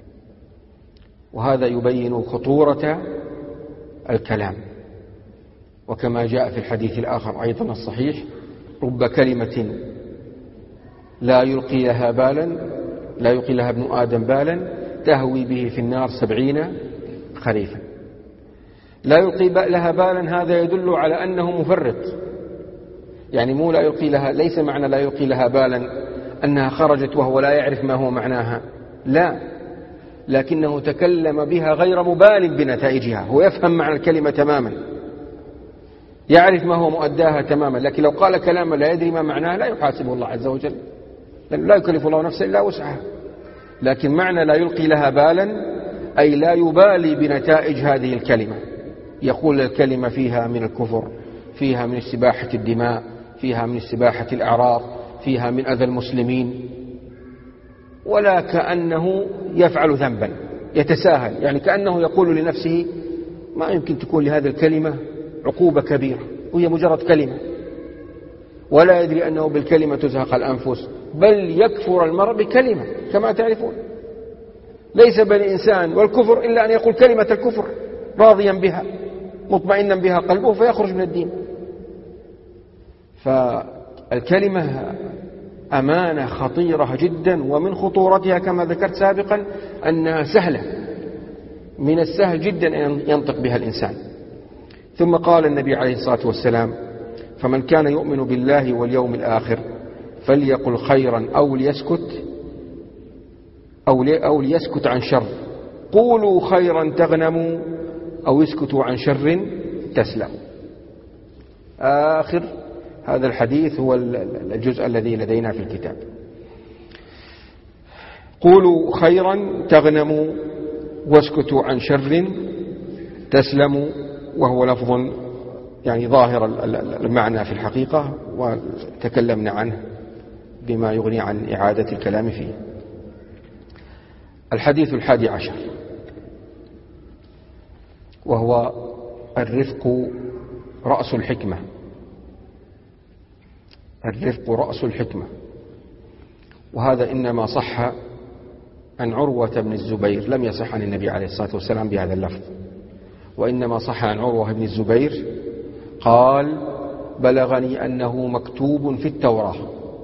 وهذا يبين خطورة الكلام. وكما جاء في الحديث الآخر أيضا الصحيح: رب كلمة لا يلقي لها بالا لا يلقي لها ابن آدم بالا تهوي به في النار سبعين خريفا. لا يلقي لها بالا، هذا يدل على أنه مفرط، يعني مو لا يلقي لها، ليس معنى لا يلقي لها بالا أنها خرجت وهو لا يعرف ما هو معناها، لا، لكنه تكلم بها غير مبال بنتائجها، هو يفهم معنى الكلمة تماما، يعرف ما هو مؤداها تماما، لكن لو قال كلاما لا يدري ما معناه لا يحاسبه الله عز وجل، لأنه لا يكلف الله نفسا إلا وسعها. لكن معنى لا يلقي لها بالا أي لا يبالي بنتائج هذه الكلمة، يقول الكلمة فيها من الكفر، فيها من استباحة الدماء، فيها من استباحة الأعراض، فيها من أذى المسلمين، ولا كأنه يفعل ذنبا، يتساهل، يعني كأنه يقول لنفسه ما يمكن تكون لهذه الكلمة عقوبة كبيرة وهي مجرد كلمة، ولا يدري أنه بالكلمة تزهق الأنفس، بل يكفر المرء بكلمة كما تعرفون، ليس بني إنسان والكفر إلا أن يقول كلمة الكفر راضيا بها مطمئنا بها قلبه فيخرج من الدين. فالكلمة أمانة خطيرة جدا، ومن خطورتها كما ذكرت سابقا أنها سهلة، من السهل جدا أن ينطق بها الإنسان. ثم قال النبي عليه الصلاة والسلام: فمن كان يؤمن بالله واليوم الآخر فليقل خيرا أو ليسكت أو, لي أو ليسكت عن شر، قولوا خيرا تغنموا أو اسكتوا عن شر تسلموا. آخر هذا الحديث هو الجزء الذي لدينا في الكتاب. قولوا خيرا تغنموا واسكتوا عن شر تسلموا، وهو لفظ يعني ظاهر المعنى في الحقيقة، وتكلمنا عنه بما يغني عن إعادة الكلام فيه. الحديث الحادي عشر، وهو الرفق رأس الحكمة. الرفق رأس الحكمة، وهذا إنما صح عن عروة بن الزبير، لم يصح عن النبي عليه الصلاة والسلام بهذا اللفظ، وإنما صح عن عروة بن الزبير قال: بلغني أنه مكتوب في التوراة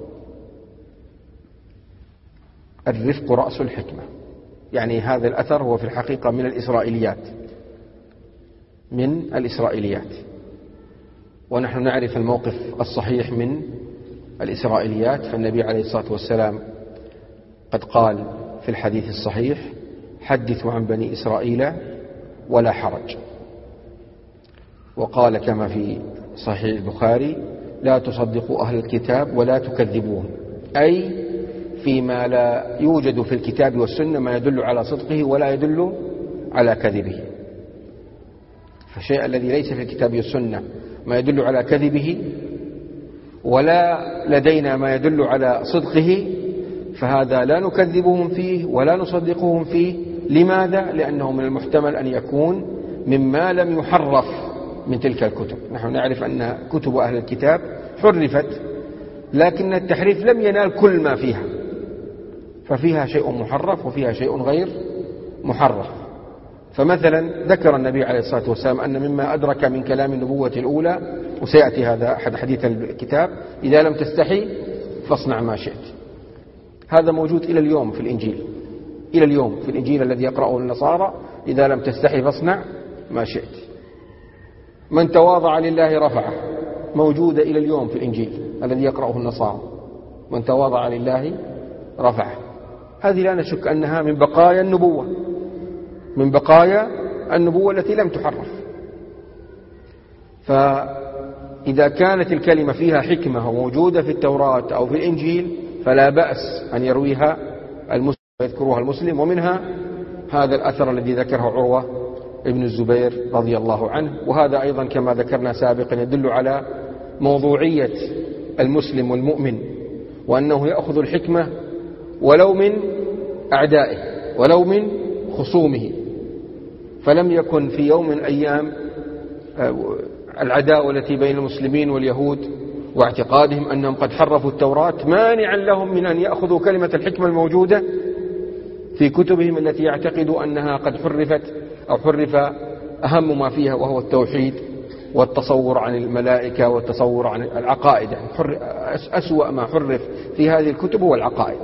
الرفق رأس الحكمة. يعني هذا الأثر هو في الحقيقة من الإسرائيليات، من الإسرائيليات، ونحن نعرف الموقف الصحيح من الإسرائيليات، فالنبي عليه الصلاة والسلام قد قال في الحديث الصحيح: حدثوا عن بني إسرائيل ولا حرج. وقال كما في صحيح البخاري: لا تصدقوا أهل الكتاب ولا تكذبوهم، أي فيما لا يوجد في الكتاب والسنة ما يدل على صدقه ولا يدل على كذبه. فالشيء الذي ليس في الكتاب والسنة ما يدل على كذبه ولا لدينا ما يدل على صدقه، فهذا لا نكذبهم فيه ولا نصدقهم فيه. لماذا؟ لأنه من المحتمل أن يكون مما لم يحرف من تلك الكتب. نحن نعرف أن كتب أهل الكتاب حرفت، لكن التحريف لم ينال كل ما فيها، ففيها شيء محرف وفيها شيء غير محرف. فمثلا ذكر النبي عليه الصلاة والسلام أن مما أدرك من كلام النبوة الأولى، وسيأتي هذا أحد حديث الكتاب: إذا لم تستحي فاصنع ما شئت. هذا موجود إلى اليوم في الإنجيل، إلى اليوم في الإنجيل الذي يقرأه النصارى: إذا لم تستحي فاصنع ما شئت. من تواضع لله رفعه، موجودة إلى اليوم في الإنجيل الذي يقرأه النصارى: من تواضع لله رفعه. هذه لا نشك أنها من بقايا النبوة، من بقايا النبوة التي لم تحرف. فإذا كانت الكلمة فيها حكمة وموجودة في التوراة أو في الإنجيل فلا بأس أن يرويها المسلم ويذكرها المسلم. ومنها هذا الأثر الذي ذكره عروة ابن الزبير رضي الله عنه، وهذا أيضا كما ذكرنا سابقا يدل على موضوعية المسلم والمؤمن، وأنه يأخذ الحكمة ولو من أعدائه ولو من خصومه. فلم يكن في يوم من الأيام العداوة التي بين المسلمين واليهود واعتقادهم أنهم قد حرفوا التوراة مانعا لهم من أن يأخذوا كلمة الحكمة الموجودة في كتبهم التي يعتقدوا أنها قد حرفت أو حرف أهم ما فيها، وهو التوحيد والتصور عن الملائكة والتصور عن العقائد. يعني أسوأ ما حرف في هذه الكتب هو العقائد.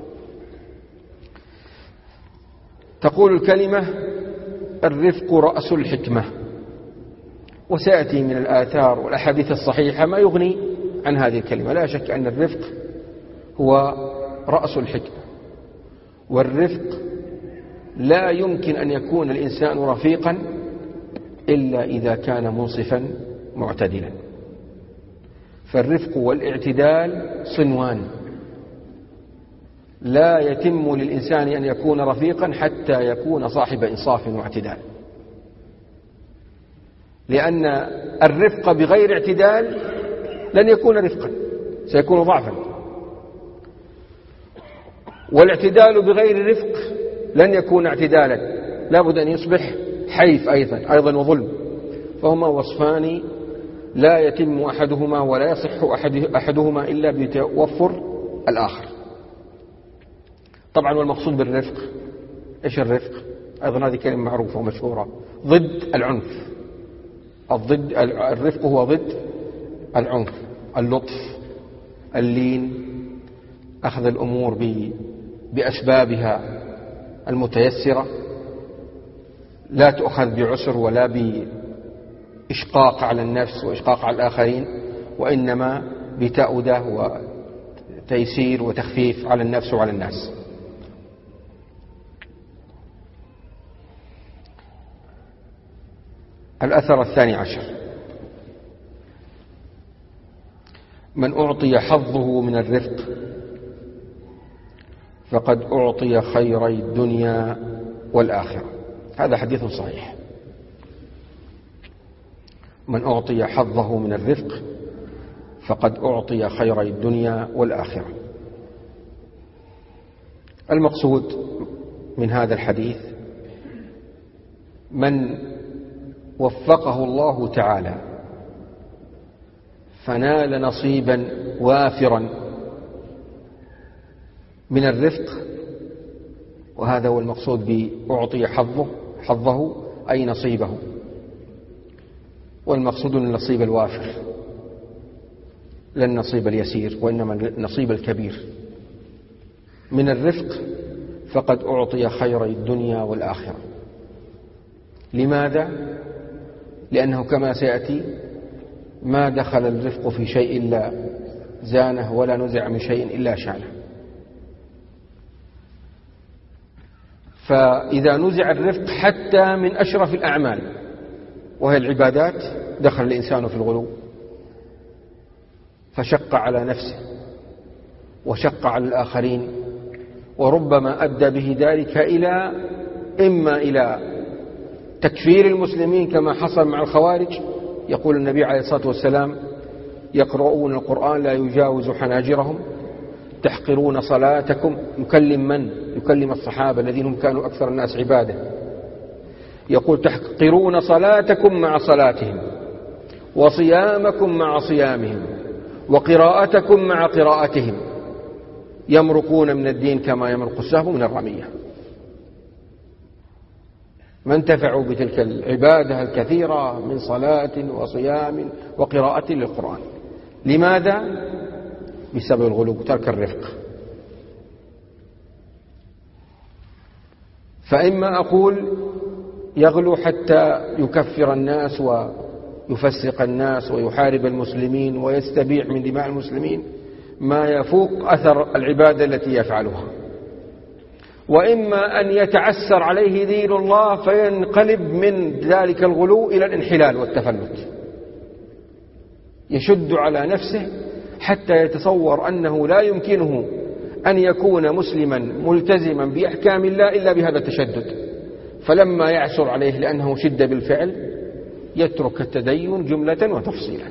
تقول الكلمة: الرفق رأس الحكمة. وسيأتي من الآثار والأحاديث الصحيحة ما يغني عن هذه الكلمة. لا شك أن الرفق هو رأس الحكمة، والرفق لا يمكن أن يكون الإنسان رفيقا إلا إذا كان منصفا معتدلا. فالرفق والاعتدال صنوان، لا يتم للإنسان أن يكون رفيقا حتى يكون صاحب إنصاف واعتدال، لأن الرفق بغير اعتدال لن يكون رفقا، سيكون ضعفا، والاعتدال بغير رفق لن يكون اعتدالا، لا بد أن يصبح حيف أيضا أيضا وظلم. فهما وصفان لا يتم أحدهما ولا يصح أحدهما إلا بتوفر الآخر. طبعا والمقصود بالرفق إيش الرفق؟ أيضا هذه كلمة معروفة ومشهورة، ضد العنف. الضد الرفق هو ضد العنف، اللطف، اللين، أخذ الأمور بأسبابها المتيسرة، لا تؤخذ بعسر ولا بإشقاق على النفس وإشقاق على الآخرين، وإنما بتأودة وتيسير وتخفيف على النفس وعلى الناس. الأثر الثاني عشر: من أعطي حظه من الرفق فقد أعطي خيري الدنيا والآخرة. هذا حديث صحيح. من أعطي حظه من الرفق فقد أعطي خيري الدنيا والآخرة. المقصود من هذا الحديث من وفقه الله تعالى فنال نصيبا وافرا من الرفق، وهذا هو المقصود بأعطي حظه حظه أي نصيبه، والمقصود النصيب الوافر لا النصيب اليسير وإنما النصيب الكبير من الرفق، فقد أعطي خيري الدنيا والآخرة. لماذا؟ لأنه كما سيأتي ما دخل الرفق في شيء إلا زانه ولا نزع من شيء إلا شانه. فإذا نزع الرفق حتى من أشرف الأعمال وهي العبادات دخل الإنسان في الغلو، فشق على نفسه وشق على الآخرين، وربما أدى به ذلك إلى إما إلى تكفير المسلمين كما حصل مع الخوارج. يقول النبي عليه الصلاة والسلام: يقرؤون القرآن لا يجاوز حناجرهم، تحقرون صلاتكم. يكلم من؟ يكلم الصحابة الذين هم كانوا أكثر الناس عبادة. يقول: تحقرون صلاتكم مع صلاتهم، وصيامكم مع صيامهم، وقراءتكم مع قراءتهم، يمرقون من الدين كما يمرق السهم من الرمية. ما انتفعوا بتلك العبادة الكثيرة من صلاة وصيام وقراءة للقرآن. لماذا؟ بسبب الغلو، ترك الرفق. فإما أقول يغلو حتى يكفر الناس ويفسق الناس ويحارب المسلمين ويستبيح من دماء المسلمين ما يفوق أثر العبادة التي يفعلها، وإما أن يتعسر عليه دين الله فينقلب من ذلك الغلو إلى الانحلال والتفلت، يشد على نفسه حتى يتصور أنه لا يمكنه أن يكون مسلما ملتزما بأحكام الله إلا بهذا التشدد، فلما يعسر عليه لأنه شد بالفعل يترك التدين جملة وتفصيلا،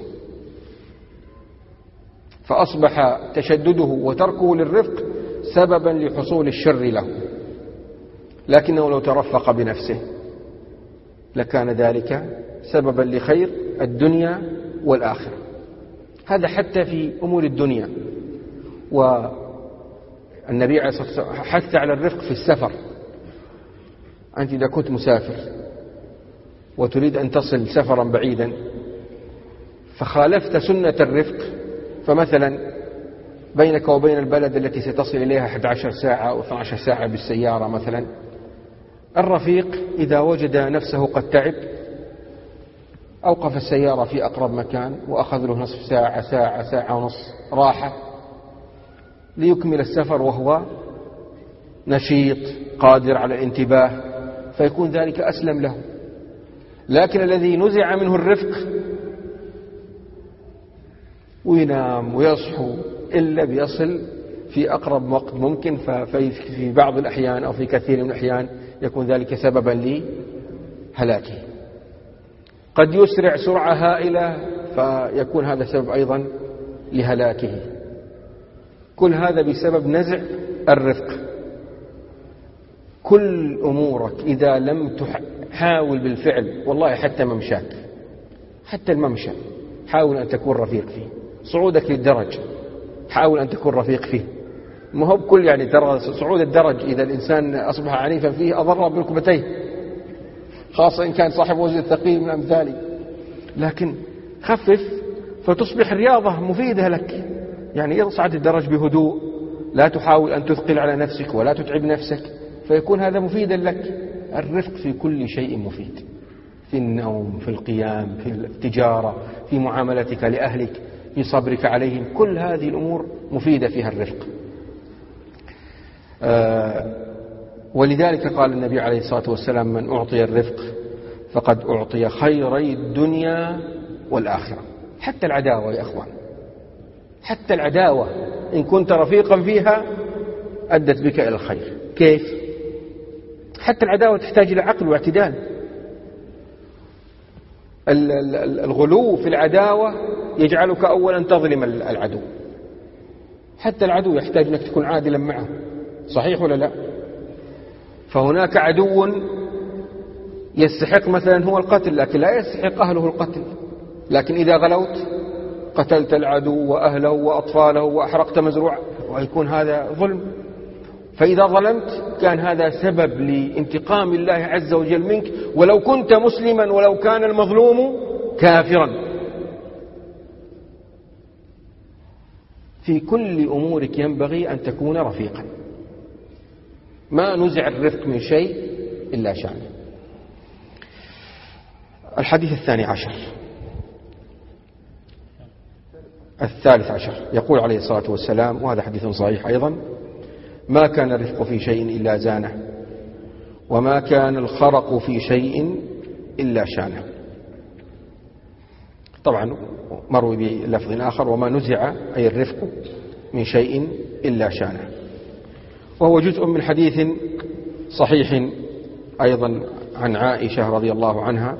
فأصبح تشدده وتركه للرفق سببا لحصول الشر له. لكنه لو ترفق بنفسه لكان ذلك سببا لخير الدنيا والآخرة. هذا حتى في أمور الدنيا. والنبي عليه الصلاة والسلام حث على الرفق في السفر. أنت إذا كنت مسافر وتريد أن تصل سفرا بعيدا فخالفت سنة الرفق، فمثلا بينك وبين البلد التي ستصل إليها أحد عشر ساعة أو اثنتي عشرة ساعة بالسيارة مثلا، الرفيق إذا وجد نفسه قد تعب أوقف السيارة في أقرب مكان وأخذ له نصف ساعة ساعة ساعة ونصف راحة ليكمل السفر وهو نشيط قادر على الانتباه، فيكون ذلك أسلم له. لكن الذي نزع منه الرفق وينام ويصحو إلا بيصل في أقرب وقت ممكن، ففي بعض الأحيان أو في كثير من الأحيان يكون ذلك سببا لهلاكه. قد يسرع سرعة هائلة فيكون هذا سبب أيضا لهلاكه. كل هذا بسبب نزع الرفق. كل أمورك إذا لم تحاول بالفعل، والله حتى ممشاك، حتى الممشى حاول أن تكون رفيق فيه. صعودك للدرج حاول أن تكون رفيق فيه. ما هو بكل يعني ترى صعود الدرج إذا الإنسان أصبح عنيفا فيه أضر بركبتيه، خاصة إن كان صاحب وزن ثقيل من أمثاله. لكن خفف فتصبح الرياضة مفيدة لك. يعني اصعد الدرج بهدوء، لا تحاول أن تثقل على نفسك ولا تتعب نفسك، فيكون هذا مفيدا لك. الرفق في كل شيء مفيد، في النوم، في القيام، في التجارة، في معاملتك لأهلك، في صبرك عليهم، كل هذه الأمور مفيدة فيها الرفق. آه ولذلك قال النبي عليه الصلاة والسلام: من أعطي الرفق فقد أعطي خيري الدنيا والآخرة. حتى العداوة يا أخوان، حتى العداوة إن كنت رفيقا فيها أدت بك إلى الخير. كيف؟ حتى العداوة تحتاج إلى عقل واعتدال. الغلو في العداوة يجعلك أولا تظلم العدو. حتى العدو يحتاج أنك تكون عادلا معه، صحيح ولا لا؟ فهناك عدو يستحق مثلا هو القتل، لكن لا يستحق أهله القتل. لكن إذا غلوت قتلت العدو وأهله وأطفاله وأحرقت مزروع، ويكون هذا ظلم. فإذا ظلمت كان هذا سبب لانتقام الله عز وجل منك، ولو كنت مسلما ولو كان المظلوم كافرا. في كل أمورك ينبغي أن تكون رفيقا. ما نزع الرفق من شيء إلا شأنه. الحديث الثاني عشر الثالث عشر يقول عليه الصلاة والسلام، وهذا حديث صحيح أيضا: ما كان الرفق في شيء إلا زانه، وما كان الخرق في شيء إلا شانه. طبعا مروي بلفظ آخر: وما نزع أي الرفق من شيء إلا شانه. وهو جزء من حديث صحيح أيضا عن عائشة رضي الله عنها،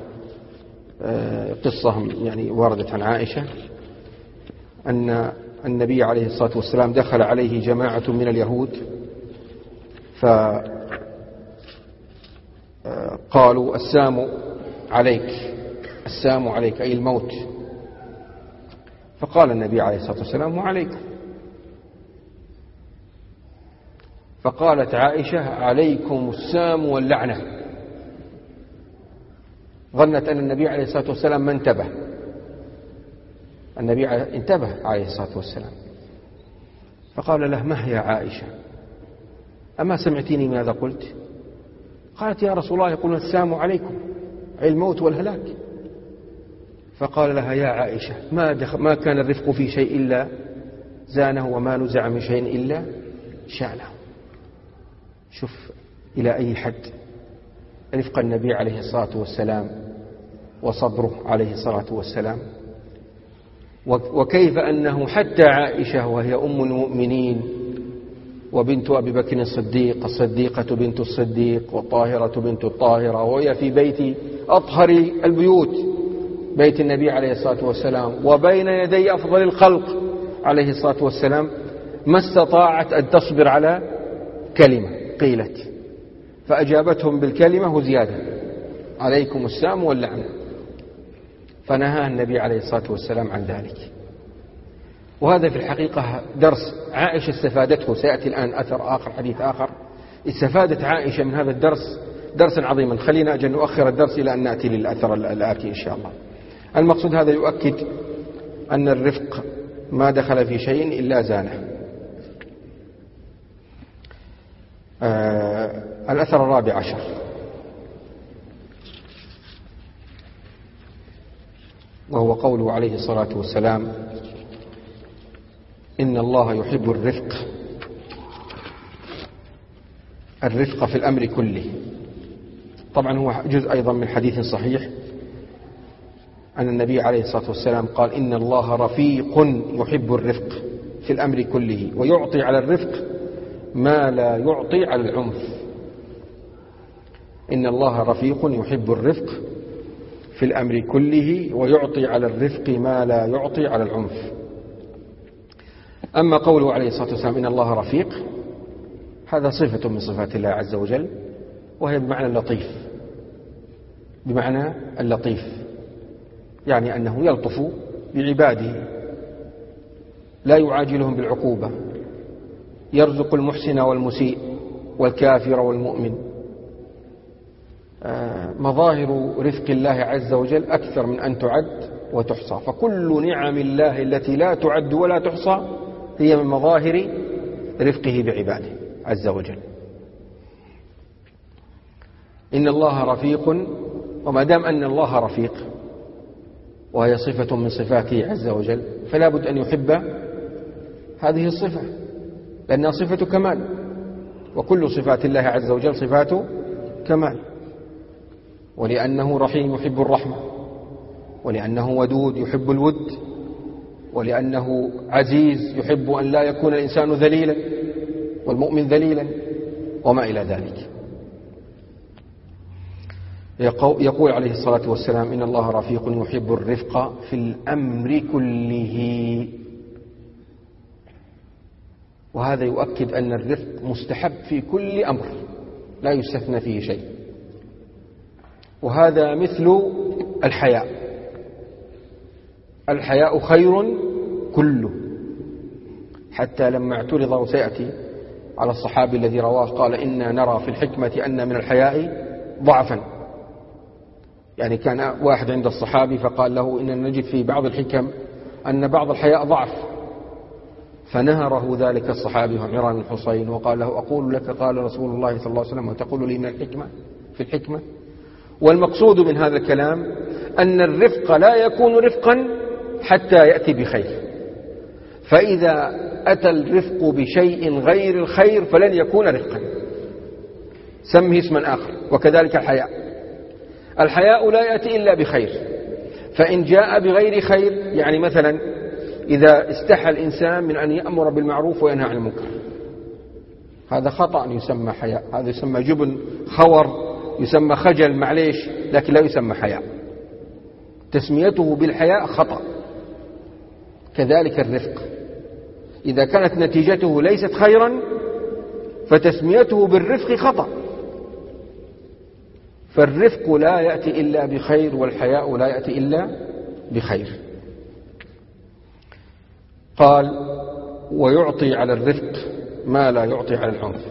قصة يعني وردت عن عائشة أن النبي عليه الصلاة والسلام دخل عليه جماعة من اليهود فقالوا: السام عليك، السام عليك أي الموت. فقال النبي عليه الصلاة والسلام: وعليكم. فقالت عائشة: عليكم السام واللعنة. ظنت أن النبي عليه الصلاة والسلام ما انتبه. النبي انتبه عليه الصلاة والسلام، فقال له: ما هي عائشة؟ أما سمعتيني ماذا قلت؟ قالت: يا رسول الله يقولون السام عليكم أي الموت والهلاك. فقال لها: يا عائشة، ما, ما كان الرفق في شيء إلا زانه، وما نزع من شيء إلا شانه. شوف إلى أي حد رفق النبي عليه الصلاة والسلام وصبره عليه الصلاة والسلام، وكيف أنه حتى عائشة وهي أم المؤمنين وبنت أبي بكر الصديق، الصديقة بنت الصديق والطاهرة بنت الطاهرة، وهي في بيت أطهر البيوت، بيت النبي عليه الصلاة والسلام، وبين يدي أفضل الخلق عليه الصلاة والسلام، ما استطاعت أن تصبر على كلمة قيلت، فأجابتهم بالكلمة وزيادة: عليكم السام واللعنة. فنهى النبي عليه الصلاة والسلام عن ذلك. وهذا في الحقيقة درس عائشة استفادته. سيأتي الآن أثر آخر، حديث آخر استفادت عائشة من هذا الدرس درسا عظيما. خلينا أجل نؤخر الدرس إلى أن نأتي للأثر الآتي إن شاء الله. المقصود هذا يؤكد أن الرفق ما دخل في شيء إلا زانه. آه الأثر الرابع عشر وهو قوله عليه الصلاة والسلام: إن الله يحب الرفق الرفق في الأمر كله. طبعا هو جزء أيضا من حديث صحيح أن النبي عليه الصلاة والسلام قال: إن الله رفيق يحب الرفق في الأمر كله ويعطي على الرفق ما لا يعطي على العنف. إن الله رفيق يحب الرفق في الأمر كله ويعطي على الرفق ما لا يعطي على العنف. أما قوله عليه الصلاة والسلام: إن الله رفيق، هذا صفة من صفات الله عز وجل، وهي بمعنى اللطيف، بمعنى اللطيف، يعني أنه يلطف بعباده، لا يعاجلهم بالعقوبة، يرزق المحسن والمسيء والكافر والمؤمن. مظاهر رفق الله عز وجل أكثر من أن تعد وتحصى، فكل نعم الله التي لا تعد ولا تحصى هي من مظاهر رفقه بعباده عز وجل. إن الله رفيق، وما دام أن الله رفيق وهي صفة من صفاته عز وجل، فلا بد أن يحب هذه الصفة، لأنها صفة كمال، وكل صفات الله عز وجل صفات كمال. ولأنه رحيم يحب الرحمة، ولأنه ودود يحب الود، ولأنه عزيز يحب أن لا يكون الإنسان ذليلا والمؤمن ذليلا، وما إلى ذلك. يقول عليه الصلاة والسلام: إن الله رفيق يحب الرفق في الأمر كله. وهذا يؤكد أن الرفق مستحب في كل أمر، لا يستثنى فيه شيء. وهذا مثل الحياء، الحياء خير كله، حتى لما اعترض، وسيأتي على الصحابي الذي رواه قال: إنا نرى في الحكمة أن من الحياء ضعفا. يعني كان واحد عند الصحابي فقال له: إننا نجد في بعض الحكم أن بعض الحياء ضعف، فنهره ذلك الصحابي عمران بن حصين وقال له: أقول لك قال رسول الله صلى الله عليه وسلم وتقول لي من الحكمة في الحكمة؟ والمقصود من هذا الكلام أن الرفق لا يكون رفقا حتى يأتي بخير، فإذا أتى الرفق بشيء غير الخير فلن يكون رفقا، سمه اسما آخر. وكذلك الحياء، الحياء لا يأتي إلا بخير، فإن جاء بغير خير، يعني مثلا إذا استحى الإنسان من أن يأمر بالمعروف وينهى عن المنكر، هذا خطأ يسمى حياء، هذا يسمى جبن، خور، يسمى خجل، معليش، لكن لا يسمى حياء. تسميته بالحياء خطأ. كذلك الرفق، إذا كانت نتيجته ليست خيرا فتسميته بالرفق خطأ. فالرفق لا يأتي إلا بخير، والحياء لا يأتي إلا بخير. قال: ويعطي على الرفق ما لا يعطي على العنف.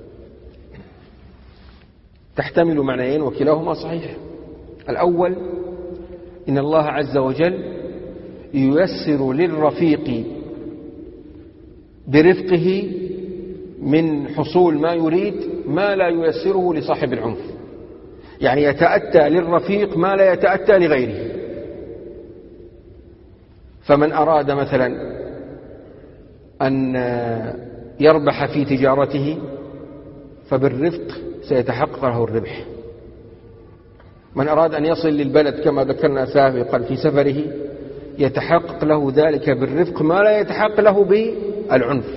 تحتمل معنيين وكلاهما صحيح. الأول: إن الله عز وجل ييسر للرفيق برفقه من حصول ما يريد ما لا ييسره لصاحب العنف، يعني يتأتى للرفيق ما لا يتأتى لغيره. فمن أراد مثلا أن يربح في تجارته فبالرفق سيتحقق له الربح. من أراد أن يصل للبلد كما ذكرنا سابقا في سفره يتحقق له ذلك بالرفق ما لا يتحقق له بالعنف.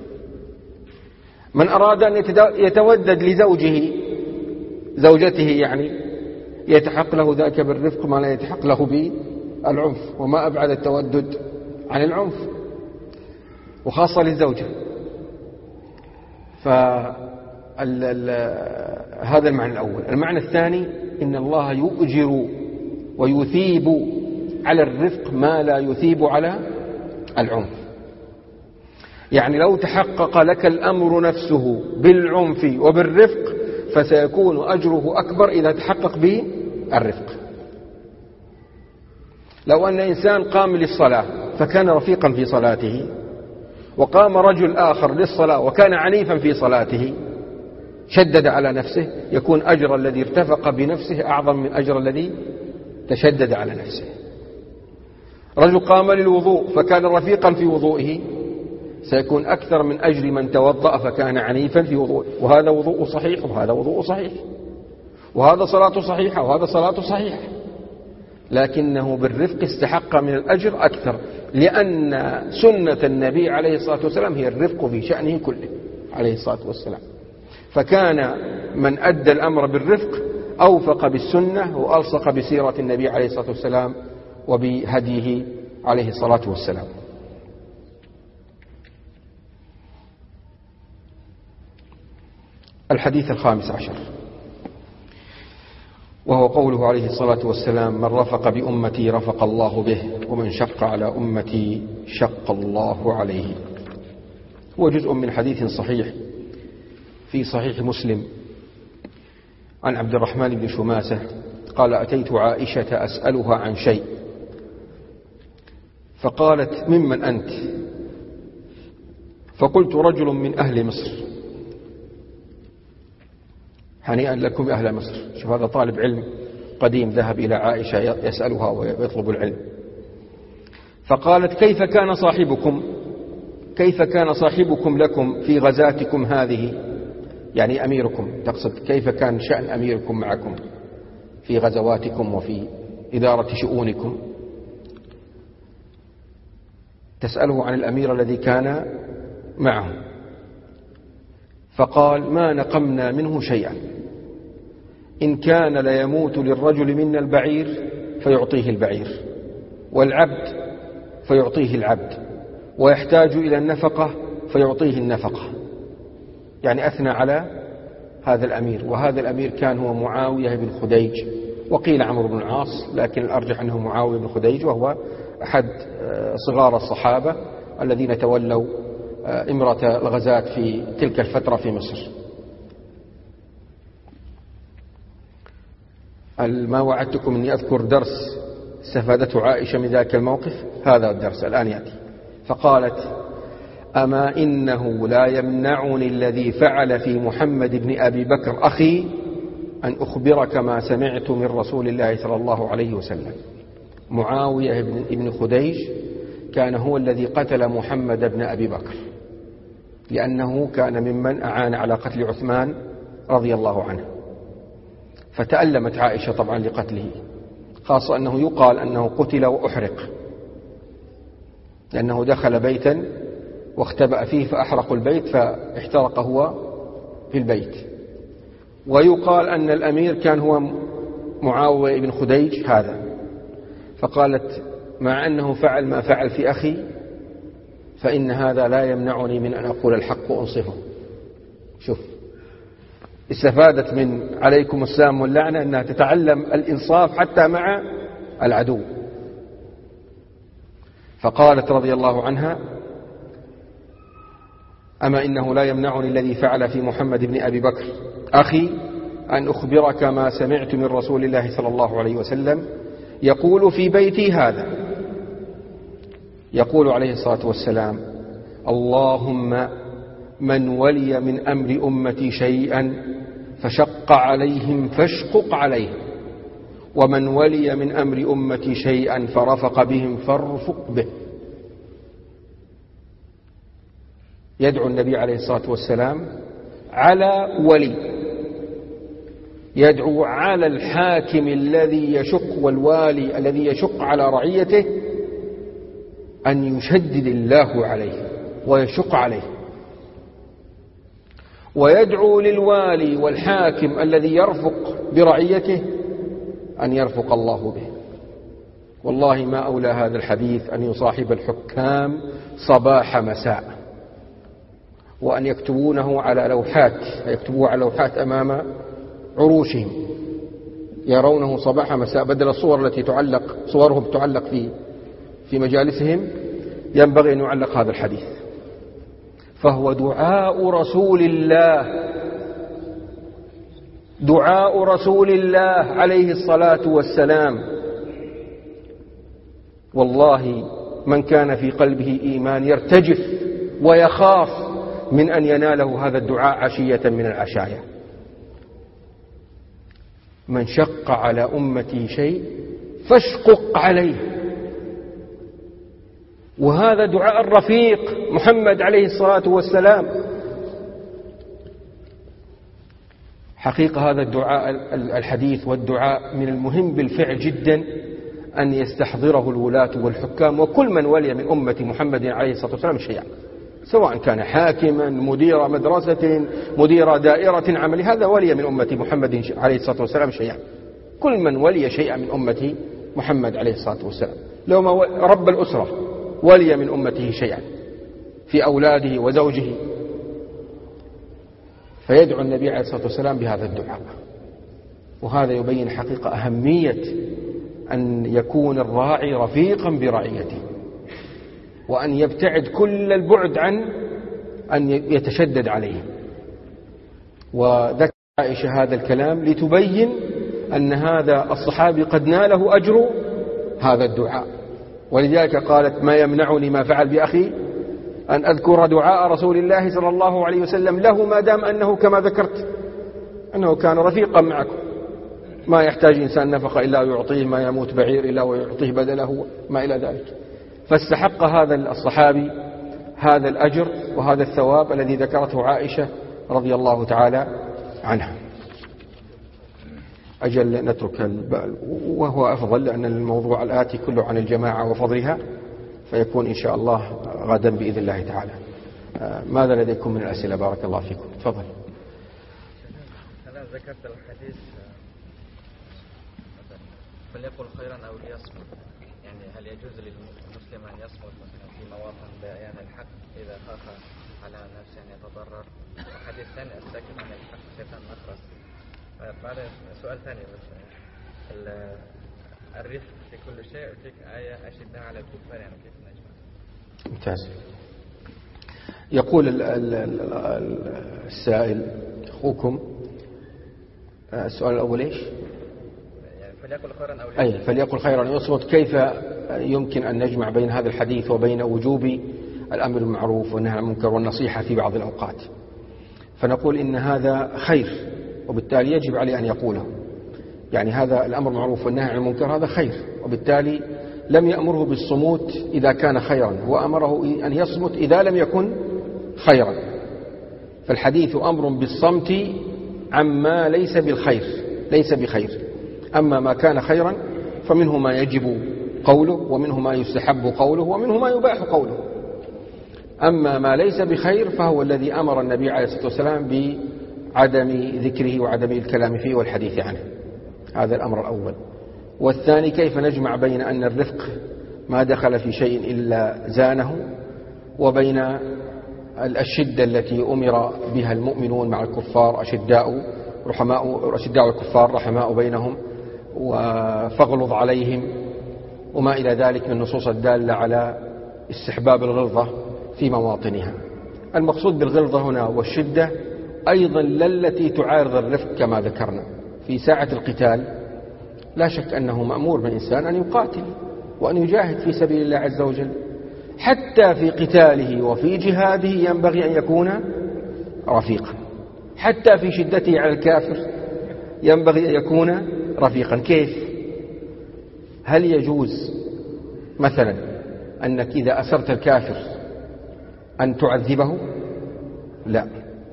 من أراد أن يتودد لزوجه زوجته يعني يتحقق له ذلك بالرفق ما لا يتحقق له بالعنف، وما أبعد التودد عن العنف، وخاصة للزوجة. فهذا المعنى الأول. المعنى الثاني: إن الله يؤجر ويثيب على الرفق ما لا يثيب على العنف. يعني لو تحقق لك الأمر نفسه بالعنف وبالرفق فسيكون أجره أكبر إذا تحقق به الرفق. لو أن إنسان قام للصلاة فكان رفيقا في صلاته، وقام رجل آخر للصلاة وكان عنيفا في صلاته شدد على نفسه، يكون أجر الذي ارتفق بنفسه أعظم من أجر الذي تشدد على نفسه. رجل قام للوضوء فكان رفيقا في وضوئه سيكون أكثر من أجر من توضأ فكان عنيفا في وضوءه، وهذا وضوء صحيح وهذا وضوء صحيح، وهذا صلاة صحيحة وهذا صلاة صحيحة، لكنه بالرفق استحق من الأجر أكثر، لأن سنة النبي عليه الصلاة والسلام هي الرفق في شأنه كله عليه الصلاة والسلام. فكان من أدى الأمر بالرفق أوفق بالسنة وألصق بسيرة النبي عليه الصلاة والسلام وبهديه عليه الصلاة والسلام. الحديث الخامس عشر، وهو قوله عليه الصلاة والسلام: من رفق بأمتي رفق الله به، ومن شق على أمتي شق الله عليه. هو جزء من حديث صحيح في صحيح مسلم عن عبد الرحمن بن شماسة قال: أتيت عائشة أسألها عن شيء، فقالت: ممن أنت؟ فقلت: رجل من أهل مصر. هنيئا لكم أهل مصر. شوف هذا طالب علم قديم ذهب إلى عائشة يسألها ويطلب العلم. فقالت: كيف كان صاحبكم كيف كان صاحبكم لكم في غزاتكم هذه؟ يعني أميركم، تقصد كيف كان شأن أميركم معكم في غزواتكم وفي إدارة شؤونكم. تسأله عن الأمير الذي كان معه، فقال: ما نقمنا منه شيئا، إن كان ليموت للرجل منا البعير فيعطيه البعير، والعبد فيعطيه العبد، ويحتاج إلى النفقة فيعطيه النفقة. يعني أثنى على هذا الأمير، وهذا الأمير كان هو معاوية بن خديج، وقيل عمرو بن العاص، لكن الأرجح أنه معاوية بن خديج، وهو أحد صغار الصحابة الذين تولوا إمرة الغزاة في تلك الفترة في مصر. ما وعدتكم أني أذكر درس استفادته عائشة من ذاك الموقف، هذا الدرس الآن يأتي. فقالت: أما إنه لا يمنعني الذي فعل في محمد بن أبي بكر أخي أن أخبرك ما سمعت من رسول الله صلى الله عليه وسلم. معاوية بن خديج كان هو الذي قتل محمد بن أبي بكر، لأنه كان ممن أعان على قتل عثمان رضي الله عنه. فتألمت عائشة طبعا لقتله، خاصة أنه يقال أنه قتل وأحرق، لأنه دخل بيتا واختبأ فيه فأحرقوا البيت فاحترق هو في البيت. ويقال أن الأمير كان هو معاوية بن خديج هذا. فقالت: مع أنه فعل ما فعل في أخي فإن هذا لا يمنعني من أن أقول الحق وأنصفه. شوف، استفادت من عليكم السلام واللعنة أنها تتعلم الإنصاف حتى مع العدو. فقالت رضي الله عنها: أما إنه لا يمنعني الذي فعل في محمد بن أبي بكر أخي أن أخبرك ما سمعت من رسول الله صلى الله عليه وسلم يقول في بيتي هذا، يقول عليه الصلاة والسلام: اللهم من ولي من أمر أمتي شيئا فشق عليهم فاشقق عليه، ومن ولي من أمر أمتي شيئا فرفق بهم فارفق به. يدعو النبي عليه الصلاة والسلام على ولي، يدعو على الحاكم الذي يشق والوالي الذي يشق على رعيته أن يشدد الله عليه ويشق عليه، ويدعو للوالي والحاكم الذي يرفق برعيته أن يرفق الله به. والله ما أولى هذا الحديث أن يصاحب الحكام صباح مساء، وأن يكتبونه على لوحات، يكتبوه على لوحات أمام عروشهم يرونه صباح مساء، بدل الصور التي تعلق صورهم تعلق في في مجالسهم، ينبغي أن يعلق هذا الحديث. فهو دعاء رسول الله، دعاء رسول الله عليه الصلاة والسلام. والله من كان في قلبه إيمان يرتجف ويخاف من أن يناله هذا الدعاء عشية من العشايا. من شق على أمتي شيء فاشقق عليه، وهذا دعاء الرفيق محمد عليه الصلاة والسلام. حقيقة هذا الدعاء الحديث والدعاء من المهم بالفعل جدا أن يستحضره الولاة والحكام وكل من ولي من أمة محمد عليه الصلاة والسلام شيئا، سواء كان حاكما، مدير مدرسة، مدير دائرة عمل، هذا ولي من أمة محمد عليه الصلاة والسلام شيئا. كل من ولي شيئا من أمة محمد عليه الصلاة والسلام، لو ما رب الأسرة ولي من أمته شيئا في أولاده وزوجه، فيدعو النبي عليه الصلاة والسلام بهذا الدعاء. وهذا يبين حقيقة أهمية أن يكون الراعي رفيقا برعيته، وأن يبتعد كل البعد عن أن يتشدد عليهم. وذكر عائشة هذا الكلام لتبين أن هذا الصحابي قد ناله أجر هذا الدعاء، ولذلك قالت: ما يمنعني ما فعل بأخي أن أذكر دعاء رسول الله صلى الله عليه وسلم له، ما دام أنه كما ذكرت أنه كان رفيقا معكم، ما يحتاج إنسان نفقة إلا يعطيه، ما يموت بعير إلا ويعطيه بدله، ما إلى ذلك. فاستحق هذا الصحابي هذا الأجر وهذا الثواب الذي ذكرته عائشة رضي الله تعالى عنها. أجل نترك البال، وهو أفضل لأن الموضوع الآتي كله عن الجماعة وفضلها، فيكون إن شاء الله غدا بإذن الله تعالى. ماذا لديكم من الأسئلة؟ بارك الله فيكم، تفضل. أنا ذكرت الحديث فليقل خيرا أو ليصمت، يعني هل يجوز للمسلم أن يصمت مثلا في مواطن بيان الحق إذا خاف على نفسه أن يتضرر؟ وحديث ثاني الساكن عن الحق شيطان مخرس. بعد سؤال ثاني بس، الرفق في كل شيء، وفيك آية أشدها على الكفار، يعني كيف نجمع؟ ممتاز. يقول السائل أخوكم، السؤال الأول إيش؟ فليقل خيرا أو أي فليقل خيرا يصمت. كيف يمكن أن نجمع بين هذا الحديث وبين وجوب الأمر بالمعروف والنهي عن المنكر والنصيحة في بعض الأوقات؟ فنقول إن هذا خير، وبالتالي يجب عليه أن يقوله. يعني هذا الأمر بالمعروف والنهي عن المنكر هذا خير، وبالتالي لم يأمره بالصموت إذا كان خيرا، وأمره أن يصمت إذا لم يكن خيرا. فالحديث أمر بالصمت عما ليس بالخير، ليس بخير. أما ما كان خيرا فمنه ما يجب قوله، ومنه ما يستحب قوله، ومنه ما يباح قوله. أما ما ليس بخير فهو الذي أمر النبي عليه الصلاة والسلام بعدم ذكره وعدم الكلام فيه والحديث عنه. هذا الأمر الأول. والثاني، كيف نجمع بين أن الرفق ما دخل في شيء إلا زانه، وبين الشدة التي أمر بها المؤمنون مع الكفار، أشداء رحماء أشداء الكفار رحماء بينهم، وفغلظ عليهم، وما إلى ذلك من النصوص الدالة على استحباب الغلظة في مواطنها. المقصود بالغلظة هنا والشدة أيضا التي تعارض الرفق كما ذكرنا. في ساعة القتال لا شك أنه مأمور بالإنسان أن يقاتل وأن يجاهد في سبيل الله عز وجل. حتى في قتاله وفي جهاده ينبغي أن يكون رفيقا، حتى في شدته على الكافر ينبغي أن يكون رفيقا. كيف؟ هل يجوز مثلا أنك إذا أسرت الكافر أن تعذبه؟ لا.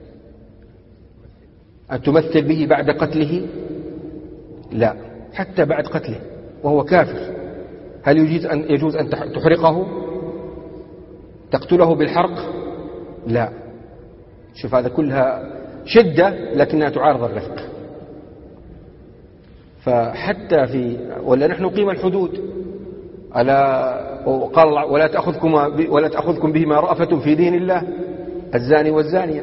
أن تمثل به بعد قتله؟ لا. حتى بعد قتله وهو كافر هل يجوز أن يجوز أن تحرقه، تقتله بالحرق؟ لا. شوف، هذا كلها شدة لكنها تعارض الرفق. فحتى في ولا نحن نقيم الحدود، ألا وقال الله: ولا تأخذكم ولا تأخذكم بهما رأفة في دين الله، الزاني والزانية،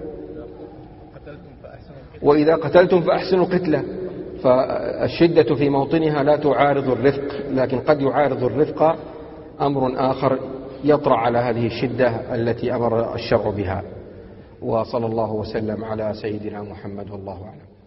وإذا قتلتم فأحسنوا القتلة. فالشدة في موطنها لا تعارض الرفق، لكن قد يعارض الرفق أمر آخر يطرأ على هذه الشدة التي أمر الشرع بها. وصلى الله وسلم على سيدنا محمد والله أعلم.